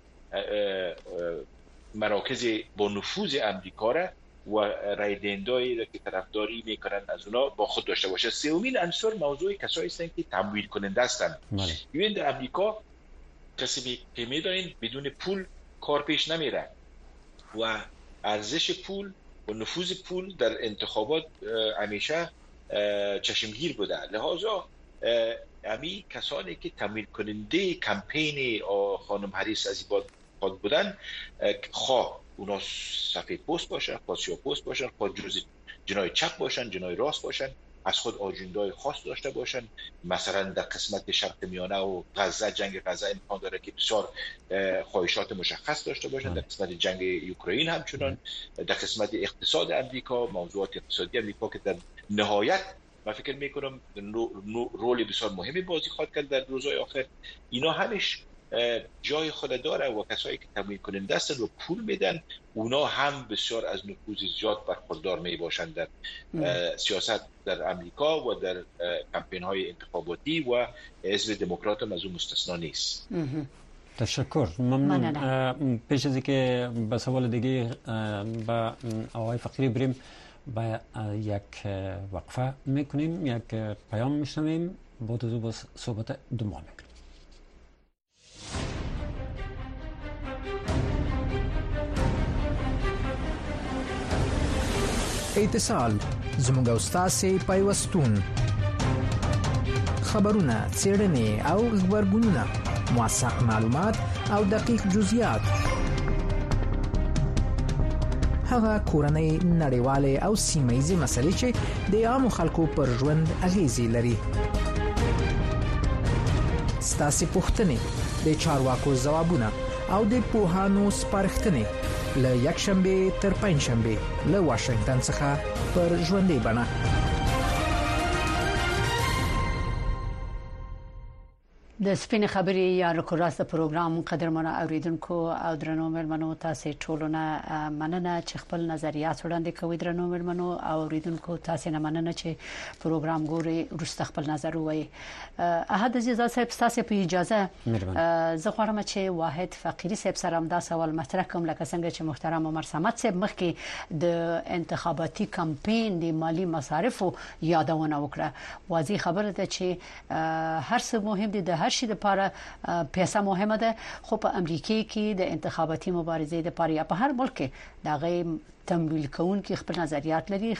مراکز با نفوذ امریکا را و رای دهنده‌ای را که طرفداری میکنن از اونا با خود داشته باشه. سومین عنصر موضوع کسایی هستند که تمویل کننده هستند. ببین در امریکا کسی که میدونین بدون پول کار پیش نمیره و ارزش پول و نفوذ پول در انتخابات همیشه چشمگیر بوده. لحاظا امی کسانی که تمویل کننده کمپین خانم هریس از این باد بودن، خواه اونا سفید پوست باشن، خواه سیاه پوست باشن، خواه جنای چپ باشن، جنای راست باشن، از خود آجندای خاص داشته باشن. مثلا در قسمت شرق میانه و غزه، جنگ غزه امکان داره که بسیار خواهشات مشخص داشته باشن. در قسمت جنگ اوکراین همچنان. در قسمت اقتصاد امریکا، موضوعات اقتصادی امریکا که در نهایت من فکر میکنم رول بسیار مهمی بازی خواهد کرد در روزهای آخر. اینا همش جای خود داره و کسایی که تمویل کننده هستن و پول میدن اونا هم بسیار از نفوذ زیاد برخوردار می باشند در سیاست در امریکا و در کمپین های انتخاباتی و حزب دموکرات هم از اون مستثنا نیست. تشکر، ممنون. پیش از اینکه به سوال دیگه با آقای فقیری بریم با یک وقفه میکنیم، یک پیام میشنویم، با صحبت دنبال میکنیم. اتصال زموږ او ستاسې پیوستون، خبرونه، څېړنې او خبرګونونه، موثق معلومات او دقیق جزئیات، هغه کورنۍ، نړیوالې او سیمه‌ییزې مسلې چې د عامو خلکو پر ژوند اغیزې لري. ستاسې پوښتنې، د چارواکو ځوابونه او د پوهانو سپارښتنې له یکشنبه تر پنځشنبه له واشنگټن څخه پر ژوندۍ بڼه. د سپین خبرې یا رکوراست پروګرام قدرمنو اوریدونکو او درنو ملمنو تاسو ټولونه مننه چې خپل نظریات وړاندې کوي. درنو ملمنو او اوریدونکو تاسو نه مننه چې پروګرام ګوري، ورسته خپل نظر وایي. احد عزیز صاحب، تاسو په اجازه زه غواړم چې واحد فقیری صاحب سره هم دا سوال مطرح کوم، لکه څنګه چې محترم عمر صمد صاحب مخکې د انتخاباتي کمپاین د مالی مصارفو یادونه وکړه. واضح خبره ده چې هر څه مهم دي، د هر شي لپاره پیسې مهمه ده، خو په امریکا کې د انتخاباتي مبارزې لپاره یا په هر ملک کې دا غي تمویل کوونکي خپل نظریات لري،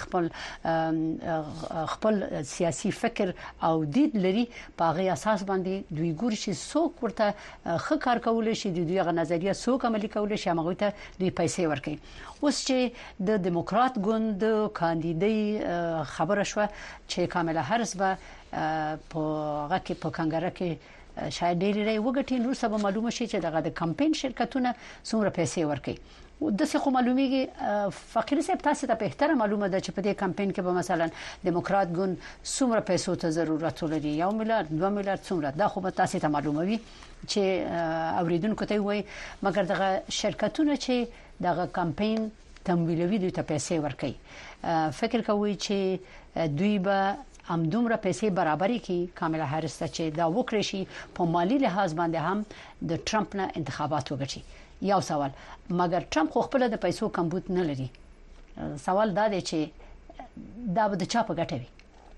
خپل سیاسي فکر او دید لري، په هغه اساس باندې دوی ګوري چې څوک ورته ښه کار کول شي، دوی هغه نظریه څوک عملي کول شي، هغه ته دوی پیسې ورکوي. اوس چې د دیموکرات ګوند کاندیدای خبره شو چې کاملا هریس به په هغه کې په کنګره کې شاید ډېری راي وګټي، نو سبا معلومه شي چې دغه د کمپاین شرکتونه څومره پیسې ورکوي. د څه خو معلومیږي فقیر صاحب، تاسو ته په احترام معلومه ده چې په دې کمپاین کې به مثلا دیموکرات ګوند څومره پیسو ته ضرورت لري، 1 میلیارډ 2 میلیارډ څومره، دا خو به تاسو ته معلومه وي چې اوریدونکو ته وایي، مګر دغه شرکتونه چې دغه کمپاین تمویلوي دوی ته پیسې ورکوي، فکر کوي چې دوی به همدومره پیسې برابرې کی کاملا هریس ته چې دا وکړي شي په مالی لحاظ باندې هم د ټرمپ نه انتخابات وګټي. یو سوال، مګر ټرمپ خو خپل د پیسو کمبود نه لري، سوال دا دی چې دا به د چا په ګټه وي؟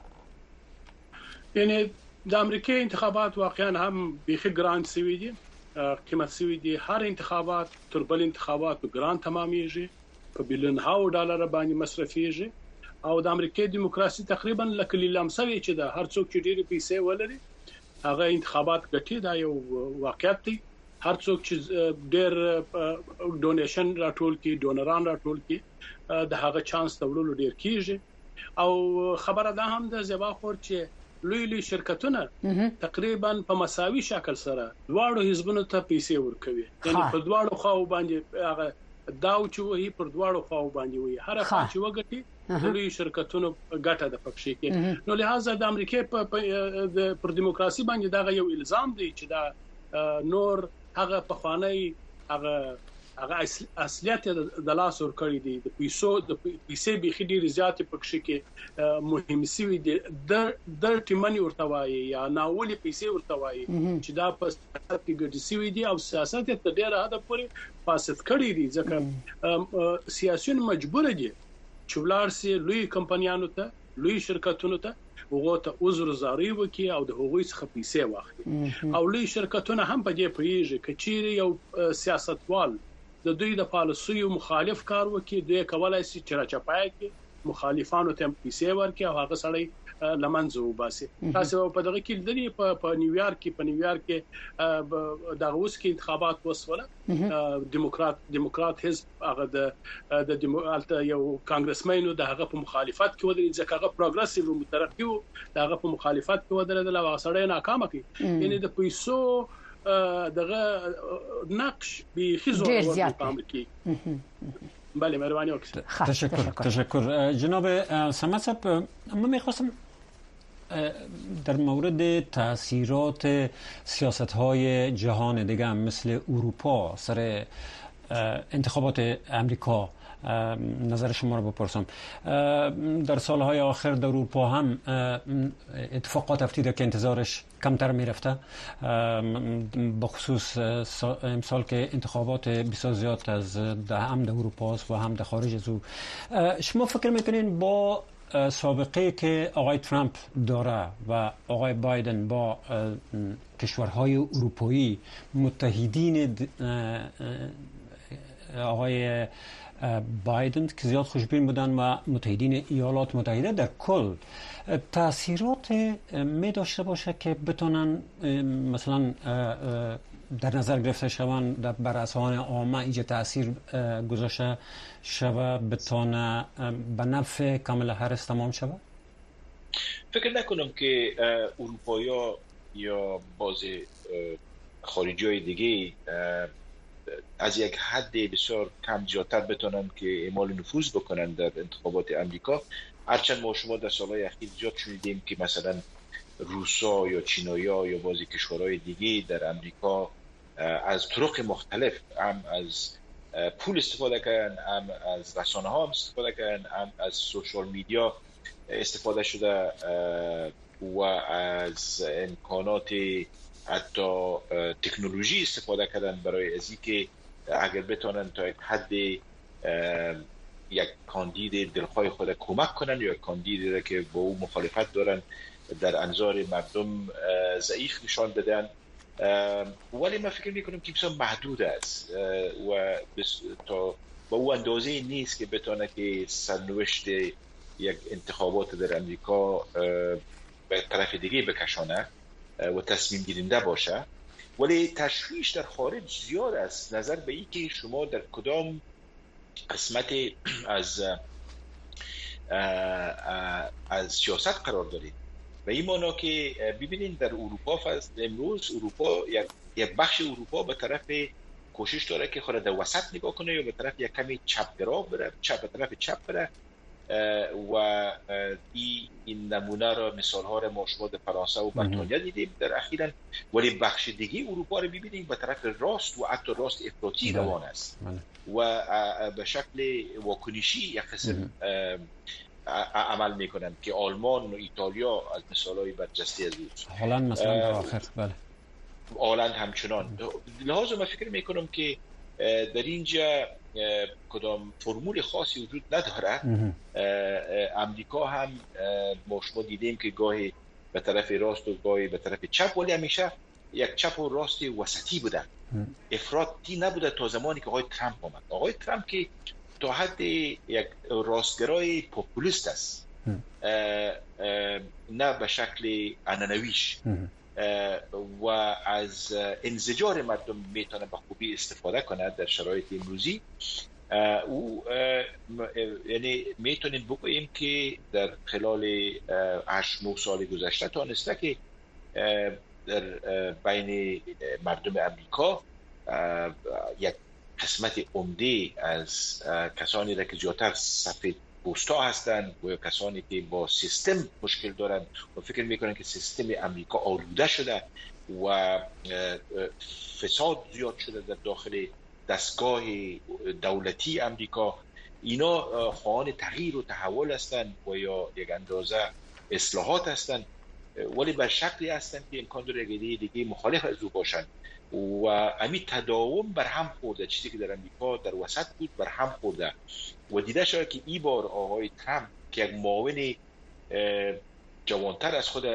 یعنی د امریکا انتخابات واقعا هم بيخي ګران سوي دي، قیمت سوي دي. هر انتخابات تر بل انتخابات ګران تمامېږي، په بلین هاو ډالر باندې مصرفيږي، او د امریکا دیموکراسي تقریبا لکه لیلامسوي چې د هر څوک چې ډېری پیسې ولري هغه انتخابات ګټي. دا یو واقعیت دی. هر څوک چې ډېر ډونیشن راټول کی، ډونران راټول کی، د هغه چانس تولول ډېر کیږي. او خبره ده هم د زبا خور چې لوی شرکتونه تقریبا په مساوي شکل سره دواړو حزبونو ته پیسې ورکوي، یعنی په دواړو خواو باندې هغه داو چې وایي پر دواړو خواو باندې وایي، هر خوا چې وګټي لوی شرکتونو ګټه د پکښې کې. نو لہذا د امریکا پر دیموکراسي باندې دا یو الزام دی چې دا نور هغه په خوانی هغه اصلیت د لاس ور کړی دی، د پیسې به خډيري زیات پکښې کې مهم سوي دي. د ټیمنی ورتوي یا ناولي پیسې ورتوي چې دا په سیاست کې ګډ سوي دي، او سیاست ته ډېر هدا پورې فاسد کړی دي، ځکه سیاسيون مجبور دي چې ولارسي لوی کمپنیانو ته، لوی شرکتونو ته وګوره عذر زاری وکي او د هغوی څخه پیسې واخلي. او لوی شرکتونه هم په دې پیږي کچيري یو سیاستوال د دوی د پالیسیو مخالف کار وکي، دوی کولای شي چې راچپای کې مخالفانو ته پیسې ورکړي او هغه سړی لمنځه وباسي. تاسو په دغه کې د په نیویارک کې د اوس کې انتخابات وسوله، دیموکرات حزب هغه د یو کانګرسمنو د هغه په مخالفت کې ودرېد، ځکه هغه پروګرسیو مترقي و، دغه په مخالفت کې ودرېدل او سړی ناکام کړي. یعنی د پیسو دغه نقش به خزو پام کې. بله مهربانی وکړئ. تشکر جناب صمد صاحب. من می‌خواستم در مورد تاثیرات سیاست‌های جهان دیگه مثل اروپا سر انتخابات امریکا نظر شما رو بپرسم. در سالهای آخر در اروپا هم اتفاقات افتیده که انتظارش کمتر میرفته، بخصوص امسال که انتخابات بسیار زیاد از هم در اروپا و هم در خارج از او. شما فکر میکنین با سابقه که آقای ترامپ داره و آقای بایدن با کشورهای اروپایی متحدین آقای بایدن که زیاد خوشبین بودن و متحدین ایالات متحده در کل تاثیرات می داشته باشه که بتونن مثلا در نظر گرفته شوند بر اذهان عامه ایجاد تاثیر گذاشته شوه، بتونه به نفع کاملا هریس تمام شوه؟ فکر نکنم که اروپایی یا باز خارجی های دیگه از یک حد بسیار کم زیادتر بتونن که اعمال نفوذ بکنن در انتخابات امریکا. هرچند ما شما در سالهای اخیر زیاد شنیدیم که مثلا روسا یا چینایی‌ها یا بعضی کشورهای دیگه در امریکا از طرق مختلف هم از پول استفاده کردن، هم از رسانه‌ها هم استفاده کردن، هم از سوشال میدیا استفاده شده و از امکانات حتی تکنولوژی استفاده کردن برای ازی که اگر بتونن تا یک حد یک کاندید دلخواه خود کمک کنن یا یک کاندیدی که با او مخالفت دارن در انظار مردم ضعیف نشان بدن. ولی من فکر میکنم که بسیار محدود است و تا به اون اندازه نیست که بتونه که سرنوشت یک انتخابات در امریکا به طرف دیگه بکشانه و تصمیم گیرنده باشه، ولی تشویش در خارج زیاد است نظر به این که شما در کدام قسمت از سیاست قرار دارید. و این معنی که ببینید در اروپا امروز اروپا یک بخش اروپا به طرف کوشش داره که خود در وسط نگاه کنه یا به طرف یک کمی چپگرا بره، به طرف چپ بره و این نمونه را مثال ها را ما شما در فرانسه و بریتانیا دیدیم در اخیراً، ولی بخش دیگه اروپا رو ببینیم به طرف راست و حتی راست افراطی روان است و به شکل واکنشی یک قسم عمل میکنند که آلمان و ایتالیا از مثالهای برجسته از بود. هلند مثلا در آخر بله هلند همچنان. لحاظ من فکر میکنم که در اینجا کدام فرمول خاصی وجود نداره. امریکا هم ما شما دیدیم که گاهی به طرف راست و گاهی به طرف چپ، ولی همیشه یک چپ و راست وسطی بوده، افراطی نبوده تا زمانی که آقای ترامپ آمد. آقای ترامپ که تا حد یک راستگرای پاپولیست است، نه به شکل عنعنویش و از انزجار مردم میتونه به خوبی استفاده کنه در شرایط امروزی. او یعنی میتونیم بگوییم که در خلال 8-9 سال گذشته تانسته که در بین مردم امریکا یک قسمت عمده از کسانی را که زیادتر سفید پوستا هستند و کسانی که با سیستم مشکل دارند و فکر میکنن که سیستم امریکا آلوده شده و فساد زیاد شده در داخل دستگاه دولتی امریکا، اینا خواهان تغییر و تحول هستند و یا یک اندازه اصلاحات هستند، ولی بر شکلی هستند که امکان داره دیگه مخالف از او باشند و امی تداوم بر هم خورده. چیزی که در امریکا در وسط بود بر هم خورده و دیده شده که این بار آقای ترامپ که یک معاون جوانتر از خود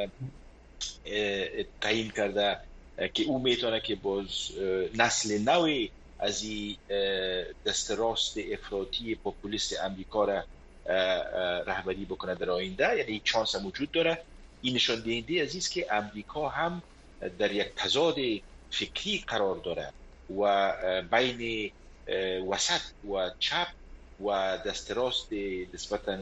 تعیین کرده که او میتونه که باز نسل نوی از این دست راست افراطی پاپولیست امریکا را رهبری بکنه در آینده، یعنی چانس هم وجود داره. این نشان دهنده عزیز که امریکا هم در یک تضاد فکری قرار داره و بین وسط و چپ و دست راست نسبتاً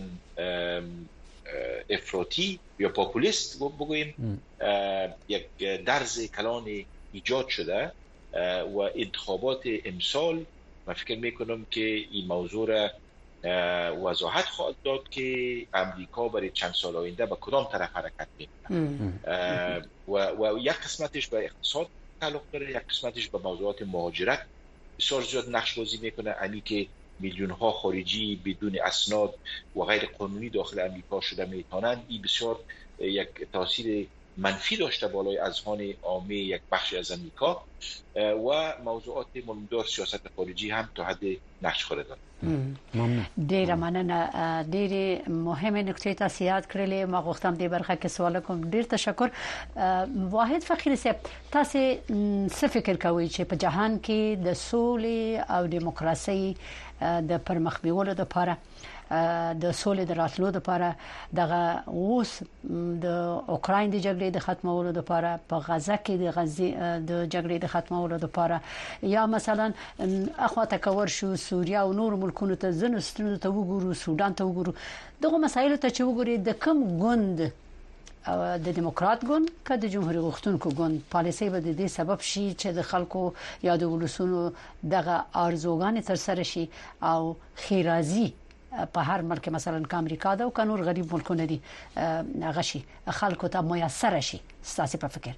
افراطی یا پاپولیست بگوییم یک درز کلان ایجاد شده و انتخابات امسال من فکر میکنم که این موضوع را وضاحت خواهد داد که امریکا برای چند سال آینده به کدام طرف حرکت میکنه و یک قسمتش به اقتصاد تعلق داره، یک قسمتش به موضوعات مهاجرت بسیار زیاد نقش بازی میکنه. یعنی که میلیون ها خارجی بدون اسناد و غیر قانونی داخل امریکا شده میتونن، این بسیار یک تاثیر منفی داشته بالای اذهان عامه یک بخشی از امریکا و موضوعات مهمدار سیاست خارجی هم تا حد نقش خورده دارد. ډیره مننه، ډیره مهمه نکته تاسو یاد کړلې. ما غوښتم دې برخه کې سوال کوم. ډیر تشکر. واحد فقیر صاحب، تاسو څه فکر کوئ چې په جهان کې د سولې او دیموکراسي د پرمخ بیولو لپاره د سولې د راتلو لپاره دغه اوس د اوکراین د جګړې د ختمولو لپاره په غزه کې د جګړې د ختمولو لپاره یا مثلا اخواته کور شو سوریه او نور ملکونو ته زنستونو ته وګورو، سودان ته وګورو، دغه مسایل ته چې وګوري د کوم ګوند د دیموکرات ګوند که د جمهوریت غوښتونکو ګوند پالیسي به د دې سبب شي چې د خلکو یا د ولسونو دغه ارزوګان تر سره شي او خیرازي په هر ملک مثلا که امریکا ده او که نور غریب ملکونه دي غشي خلکو ته میسر شي. ستاسو په فکر؟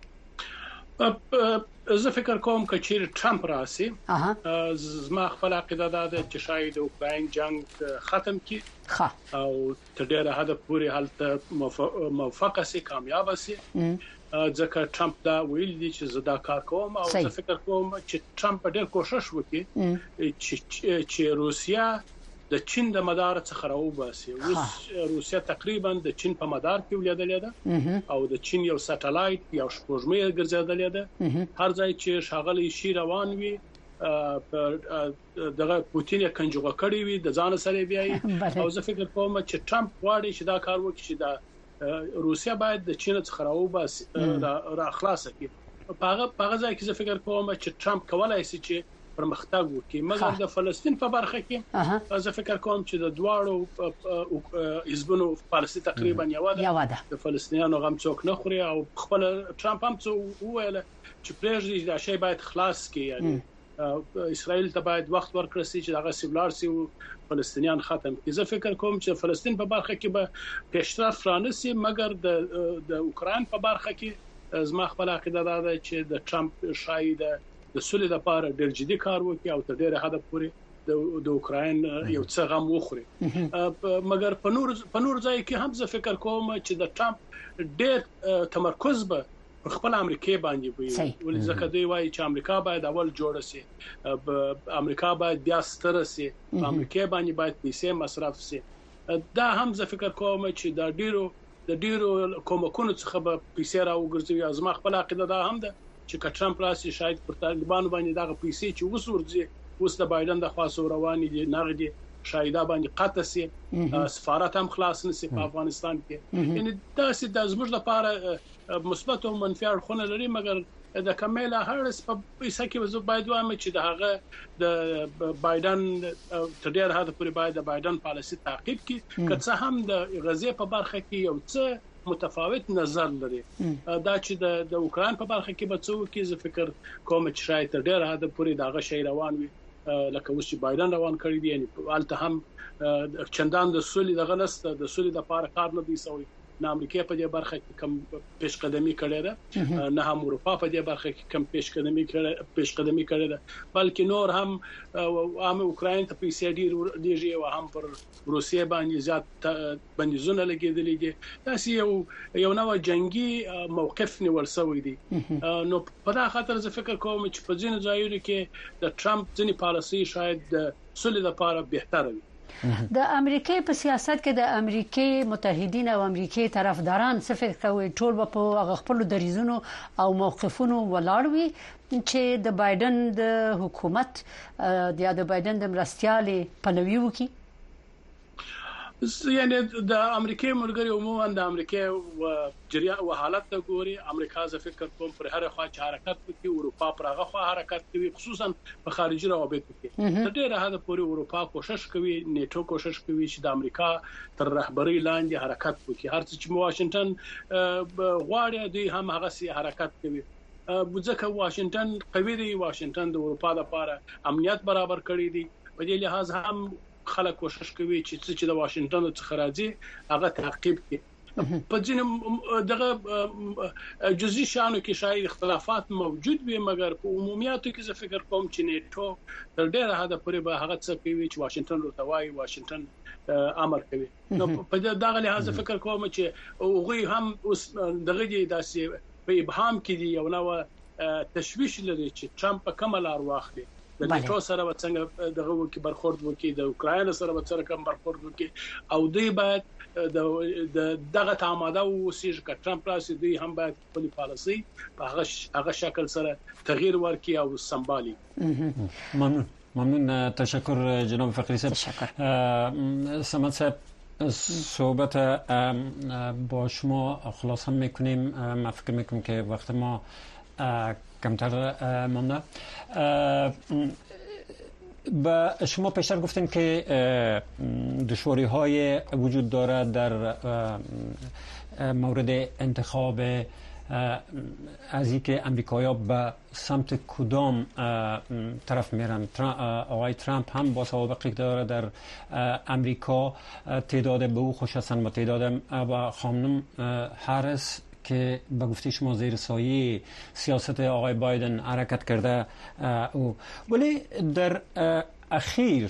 زه فکر کوم که چیرې ټرمپ راسي زما خپل عقیده ده چې شاید د اوکراین جنگ ختم کی او تر ډیره حد پورې حالت موفق سي، کامیاب سي، ځکه ټرمپ دا ویل دي چې زه دا کار کوم او زه فکر کوم چې ټرمپ ډېر کوشش وکړي چې روسیا د چین د مدار څخه راوباسي. اوس روسیا تقریبا د چین په مدار کې ولیدلې ده او د چین یو سټلایټ یو سپوږمۍ ګرځېدلې ده. هر ځای چې شاغلي شي روان وي دغه پوتین یې کنجوغه کړی وي د ځان سره بیاي او زه فکر کوم چې ټرمپ غواړي چې دا کار وکړي چې د روسیا باید د چین څخه راوباسي را خلاص کړي په ځای کې زه فکر کوم چې ټرمپ کولای شي چې پرمختګ وکړي مګر د فلسطین په برخه کې زه فکر کوم چې د دواړو حزبونو پالیسي تقریبا یو ده د فلسطینیانو غم څوک نه خوري او خپل ټرمپ هم څو ویل چې پرېږدي دا شی باید خلاص کړي یعنی اسرائیل ته باید وخت ورکړي چې هغه سیولارسي او فلسطینیان ختم کړي زه فکر کوم چې فلسطین په برخه کې به پیشرفت رانسي مګر د اوکران په برخه کې زما خپل عقیده ده چې د ټرمپ شاید د سولې لپاره ډېر جدي کار وکړي او تر ډېره حد پورې د اوکرين یو څه غم وخوري مګر په نور ځای کې هم زه فکر کوم چې د ټرمپ ډېر تمرکز به خپل امریکای باندې وي ولې ځکه دوی وایي چې امریکا باید اول جوړ شي امریکا باید بیا ستر شي امریکای باندې باید پیسې مصرف شي دا هم زه فکر کوم چې د ډیرو کومکونو څخه به پیسې راوګرځي از ما خپل عقیده ده هم ده چې ټرمپ راسي شاید پر طالبانو باندې دغه پیسې چې وسورځي اوس د بایدن د خاصو رواني دي نغدي شایده باندې قطع سي سفارت هم خلاص نشي په افغانستان کې یعنی دا چې د زموږ لپاره مثبت او منفي اړخونه لري مګر د کمالا هارس په پیسې کې وځو باید وایم چې د هغه د بایدن تر ډېر حد پورې باید د بایدن پالیسي تعقیب کړي که څه هم د غزې په برخه کې یو څه متفاوت نظر لري دا چې د اوکران په برخه کې به څو کې زه فکر کوم چې شاید تر ډېر حد پورې دغه شی روان وي لکه اوس چې بایدن روان کړی دی یعنی الته هم چندان د سولې دغه نسته د سولې د لپاره کار نه دی سوی نه امریکا په دې برخه کې کم پیشقدمي کړې ده نه هم اروپا په دې برخه کې کم پیشقدمي کړې ده بلکې نور هم اوکرين ته پیسې ډیږي او هم پر روسیې باندې زیات بندیزونه لګیدلې دي دا یو نوې جنگي موقف نیول شوی دی نو په دا خاطر زه فکر کوم چې په ځینو ځایونو کې د ټرمپ ځینې پالیسي شاید د سولې لپاره بهتره وي د امریکای په سیاست کې د امریکای متحدین او امریکای طرفداران څه فکر کوي ټول په خپل دریزونو او موقفونو ولاړ وي چې د بایدن د حکومت د بایدن د مرستيالي پلوي وکړي یعنی د امریکای مرګري عموما د امریکای جریان او حالت ته ګوري امریکا ز فکر کوم پر هر خوا حرکت کوي اروپا پر هغه خوا حرکت کوي خصوصا په خارجي روابط کې د ډېر حد پورې اروپا کوشش کوي نیټو کوشش کوي چې د امریکا تر رهبری لاندې حرکت وکړي هر څه چې واشنگټن غواړي دوی هم هغه سي حرکت کوي ځکه واشنگټن قوي دی واشنگټن د اروپا لپاره امنیت برابر کړی دی په دې لحاظ هم خلک کوشش کوي چې د واشنگټن څخه راځي هغه تعقیب کړي په ځینې دغه جزئي شانو کې شاید اختلافات موجود وي مګر په عمومیاتو کې زه فکر کوم چې نیټو تر ډېره حد پورې به هغه څه کوي چې واشنگټن ورته وایي واشنگټن امر کوي نو په دغه لحاظ فکر کوم چې هغه هم اوس دغه داسې په ابهام کې دی یو نو تشويش لري چې ټرمپ په کومه لار واخلي د نیټو سره څنګه دغه وکي برخورد وکي د اوکرين سره څنګه برخورد وکي او دوی باید دغه تعامله وسیج ک ټرمپ راسي دوی هم باید خپل پالیسي په هغه شکل سره تغییر ورکي او سمبالي ممنون تشکر جناب فقری صاحب سمت صاحب صحبت با شما خلاصه میکنیم من فکر میکنم که وقت ما کمتر مانده با شما پیشتر گفتین که دشواری های وجود داره در مورد انتخاب از اینکه امریکایی‌ها به سمت کدام طرف میرن آقای ترامپ هم با سوابقی داره در امریکا تعداد به او خوش هستن و تعداد و خانم هریس که به گفته شما زیر سایه سیاست آقای بایدن حرکت کرده او ولی در اخیر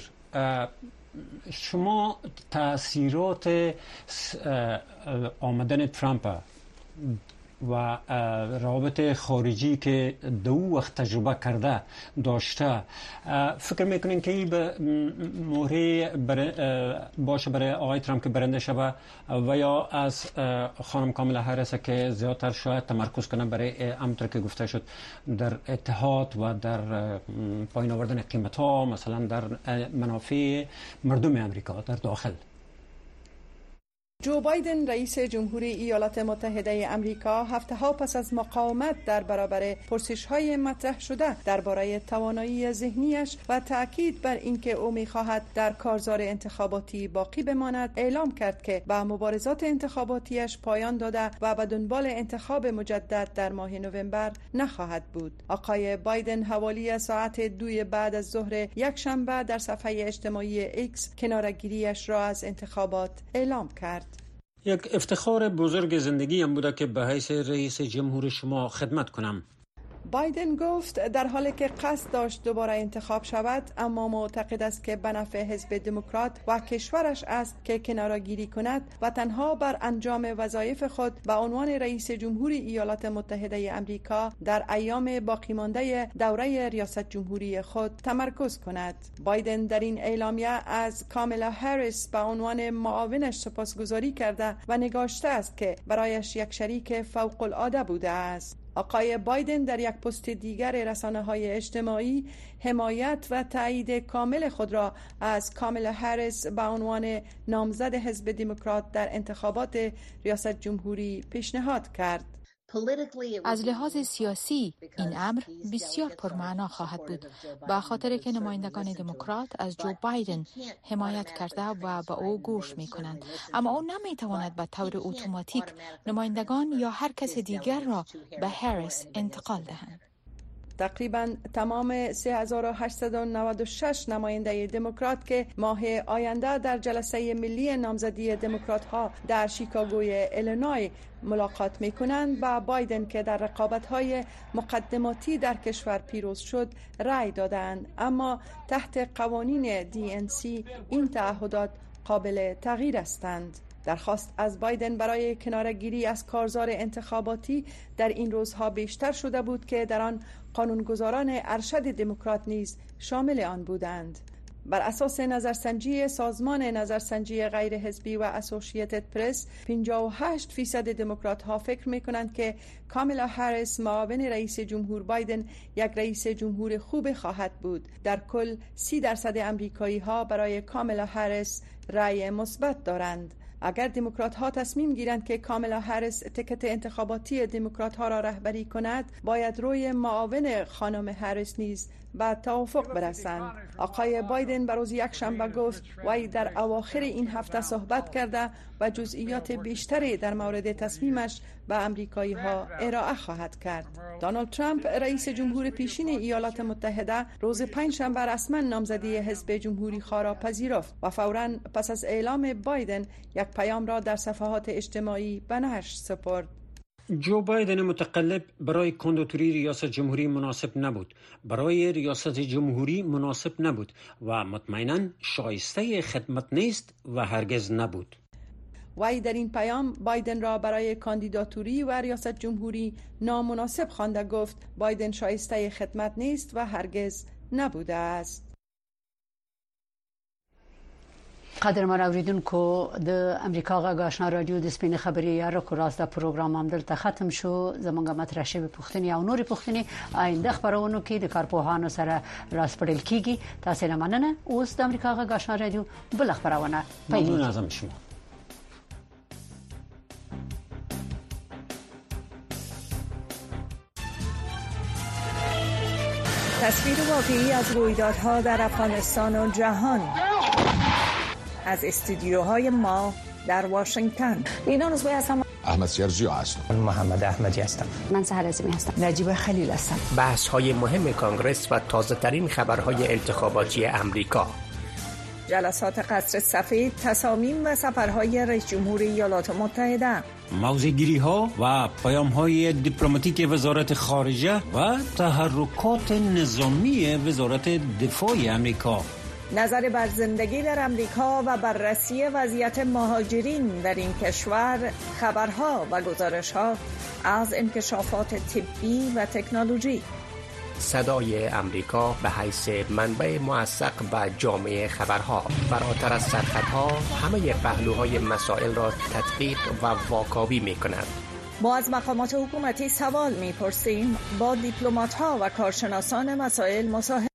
شما تاثیرات آمدن ترامپ و روابط خارجی که دو وقت تجربه کرده داشته، فکر میکنین که این به مهره باشه برای آقای ترامپ که برنده شوه و یا از خانم کاملا هریس که زیادتر شاید تمرکز کنه برای همونطور که گفته شد در اتحاد و در پایین آوردن قیمت ها، مثلا در منافع مردم امریکا در داخل؟ جو بایدن رئیس جمهوری ایالات متحده امریکا هفته‌ها پس از مقاومت در برابر پرسش‌های مطرح شده درباره توانایی ذهنیش و تأکید بر اینکه او می‌خواهد در کارزار انتخاباتی باقی بماند، اعلام کرد که به مبارزات انتخاباتیش پایان داده و به دنبال انتخاب مجدد در ماه نوامبر نخواهد بود. آقای بایدن حوالی ساعت 2 بعد از ظهر یک شنبه در صفحه اجتماعی ایکس کناره‌گیری‌اش را از انتخابات اعلام کرد. یک افتخار بزرگ زندگیم بوده که به حیث رئیس جمهور شما خدمت کنم. بایدن گفت در حالی که قصد داشت دوباره انتخاب شود، اما معتقد است که به نفع حزب دموکرات و کشورش است که کناره‌گیری کند و تنها بر انجام وظایف خود به عنوان رئیس جمهوری ایالات متحده امریکا در ایام باقی مانده دوره ریاست جمهوری خود تمرکز کند. بایدن در این اعلامیه از کاملا هریس به عنوان معاونش سپاسگزاری کرده و نگاشته است که برایش یک شریک فوق العاده بوده است. آقای بایدن در یک پست دیگر رسانه‌های اجتماعی حمایت و تایید کامل خود را از کاملا هریس به عنوان نامزد حزب دموکرات در انتخابات ریاست جمهوری پیشنهاد کرد. از لحاظ سیاسی این امر بسیار پرمعنا خواهد بود، به خاطر که نمایندگان دموکرات از جو بایدن حمایت کرده و به او گوش می کنند، اما او نمی تواند به طور اتوماتیک نمایندگان یا هر کس دیگر را به هریس انتقال دهند. تقریبا تمام 3896 نماینده دموکرات که ماه آینده در جلسه ملی نامزدی دموکرات ها در شیکاگوی ایلینوی ملاقات می کنند با بایدن که در رقابت‌های مقدماتی در کشور پیروز شد رأی دادند، اما تحت قوانین DNC این تعهدات قابل تغییر هستند. درخواست از بایدن برای کناره‌گیری از کارزار انتخاباتی در این روزها بیشتر شده بود که در آن قانونگذاران ارشد دموکرات نیز شامل آن بودند. بر اساس نظرسنجی سازمان نظرسنجی غیر حزبی و اسوسییتد پرس، 58% دموکرات ها فکر می کنند که کاملا هریس معاون رئیس جمهور بایدن یک رئیس جمهور خوب خواهد بود. در کل 30% امریکایی ها برای کاملا هریس رأی مثبت دارند. اگر دموکرات ها تصمیم گیرند که کاملا هریس تکت انتخاباتی دموکرات ها را رهبری کند، باید روی معاون خانم هریس نیز به توافق برسند. آقای بایدن بر روز یکشنبه گفت وی در اواخر این هفته صحبت کرده و جزئیات بیشتری در مورد تصمیمش به امریکایی ها ارائه خواهد کرد. دونالد ترامپ رئیس جمهور پیشین ایالات متحده روز پنجشنبه رسما نامزدی حزب جمهوری خواه را پذیرفت و فوراً پس از اعلام بایدن یک پیام را در صفحات اجتماعی به نشر سپرد. جو بایدن متقلب برای کاندیداتوری ریاست جمهوری مناسب نبود، برای ریاست جمهوری مناسب نبود و مطمئناً شایسته خدمت نیست و هرگز نبود. وی در این پیام بایدن را برای کاندیداتوری و ریاست جمهوری نامناسب خوانده، گفت بایدن شایسته خدمت نیست و هرگز نبوده است. قدرمن اوریدونکو د امریکا غږ آشنا رادیو د سپین خبري یاره کو راست د پروګرام هم دلته ختم شو. زمونږ مطرح شوی پوښتنې او نورې پوښتنې آینده خبرونو کې د کارپوهانو سره راسپړل کیږي. تاسو نه مننه. اوس د امریکا غږ آشنا رادیو بل خبرونه ممنون ازم شما. تصویر واقعی از رویدادها در افغانستان و جهان از استودیوهای ما در واشنگتن. اینا روزبه هستم. احمد سیارجی هستم. من محمد احمدی هستم. من سحر عظیمی هستم. نجیب خلیل هستم. بحث‌های مهم کانگرس و تازه‌ترین خبرهای انتخاباتی امریکا. جلسات قصر سفید، تصامیم و سفرهای رئیس جمهور ایالات متحده. موضع‌گیری‌ها و پیام‌های دیپلماتیک وزارت خارجه و تحرکات نظامی وزارت دفاع امریکا. نظر بر زندگی در امریکا و بررسی وضعیت مهاجرین در این کشور، خبرها و گزارش‌ها از انکشافات طبی و تکنولوژی. صدای امریکا به حیث منبع موثق و جامع خبرها، فراتر از سرخطها همه پهلوهای مسائل را تدقیق و واکاوی می کند. ما از مقامات حکومتی سوال می‌پرسیم، با دیپلمات‌ها و کارشناسان مسائل مصاحبه